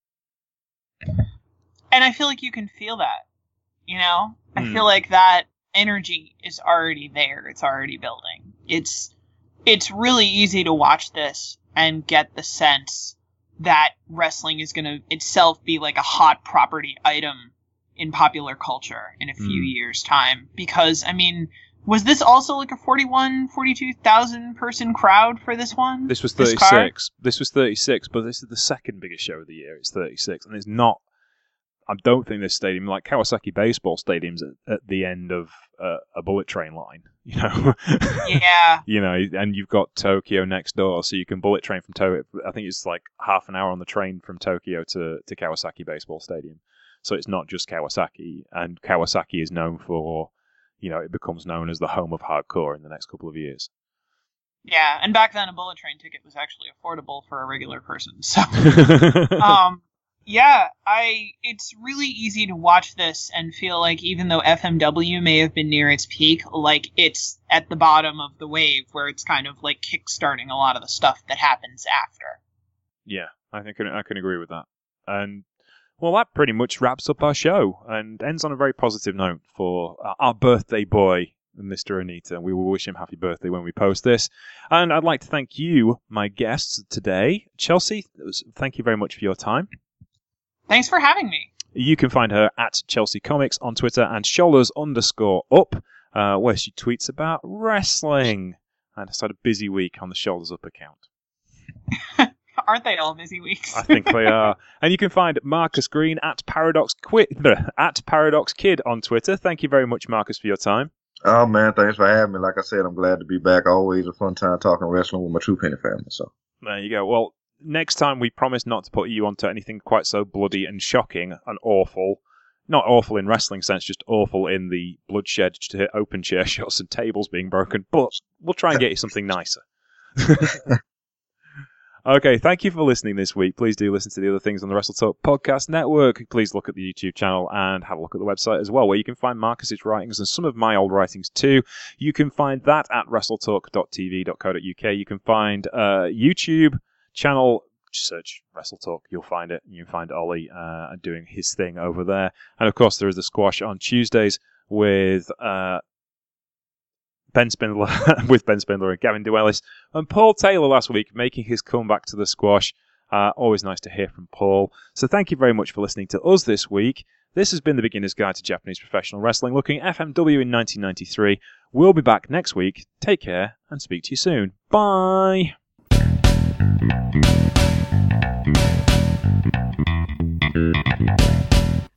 And I feel like you can feel that, you know? I Mm. feel like that energy is already there. It's already building. It's it's really easy to watch this and get the sense that wrestling is going to itself be like a hot property item in popular culture in a few Mm. years' time. Because, I mean, was this also like a forty-one, forty-two thousand person crowd for this one? This was This thirty-six. This was thirty-six, but this is the second biggest show of the year. It's thirty-six, and it's not. I don't think this stadium, like Kawasaki Baseball Stadium's at, at the end of uh, a bullet train line. You know. Yeah. You know, and you've got Tokyo next door, so you can bullet train from Tokyo. I think it's like half an hour on the train from Tokyo to to Kawasaki Baseball Stadium. So it's not just Kawasaki, and Kawasaki is known for, you know, it becomes known as the home of hardcore in the next couple of years. Yeah, and back then a bullet train ticket was actually affordable for a regular person. So, um, yeah, I it's really easy to watch this and feel like even though F M W may have been near its peak, like it's at the bottom of the wave where it's kind of like kickstarting a lot of the stuff that happens after. Yeah, I think I can agree with that. And well, that pretty much wraps up our show and ends on a very positive note for our birthday boy, Mister Onita. We will wish him happy birthday when we post this. And I'd like to thank you, my guests today. Chelsea, thank you very much for your time. Thanks for having me. You can find her at Chelsea Comics on Twitter and shoulders underscore up, uh, where she tweets about wrestling. And it's had a busy week on the Shoulders Up account. Aren't they all busy weeks? I think they are. And you can find Marcus Green at Paradox Quid, at Paradox Kid on Twitter. Thank you very much, Marcus, for your time. Oh, man, thanks for having me. Like I said, I'm glad to be back. Always a fun time talking wrestling with my True Penny family. So there you go. Well, next time we promise not to put you onto anything quite so bloody and shocking and awful. Not awful in wrestling sense, just awful in the bloodshed, open chair shots and tables being broken. But we'll try and get you something nicer. Okay, thank you for listening this week. Please do listen to the other things on the Wrestle Talk Podcast Network. Please look at the YouTube channel and have a look at the website as well, where you can find Marcus's writings and some of my old writings too. You can find that at wrestletalk dot t v dot co dot u k. You can find uh, YouTube channel, search Wrestle Talk, you'll find it. You can find Ollie uh, doing his thing over there. And of course, there is the squash on Tuesdays with uh, Ben Spindler, with Ben Spindler and Gavin Duellis, and Paul Taylor last week making his comeback to the squash. Uh, always nice to hear from Paul. So thank you very much for listening to us this week. This has been the Beginner's Guide to Japanese Professional Wrestling, looking at F M W in nineteen ninety-three. We'll be back next week. Take care and speak to you soon. Bye!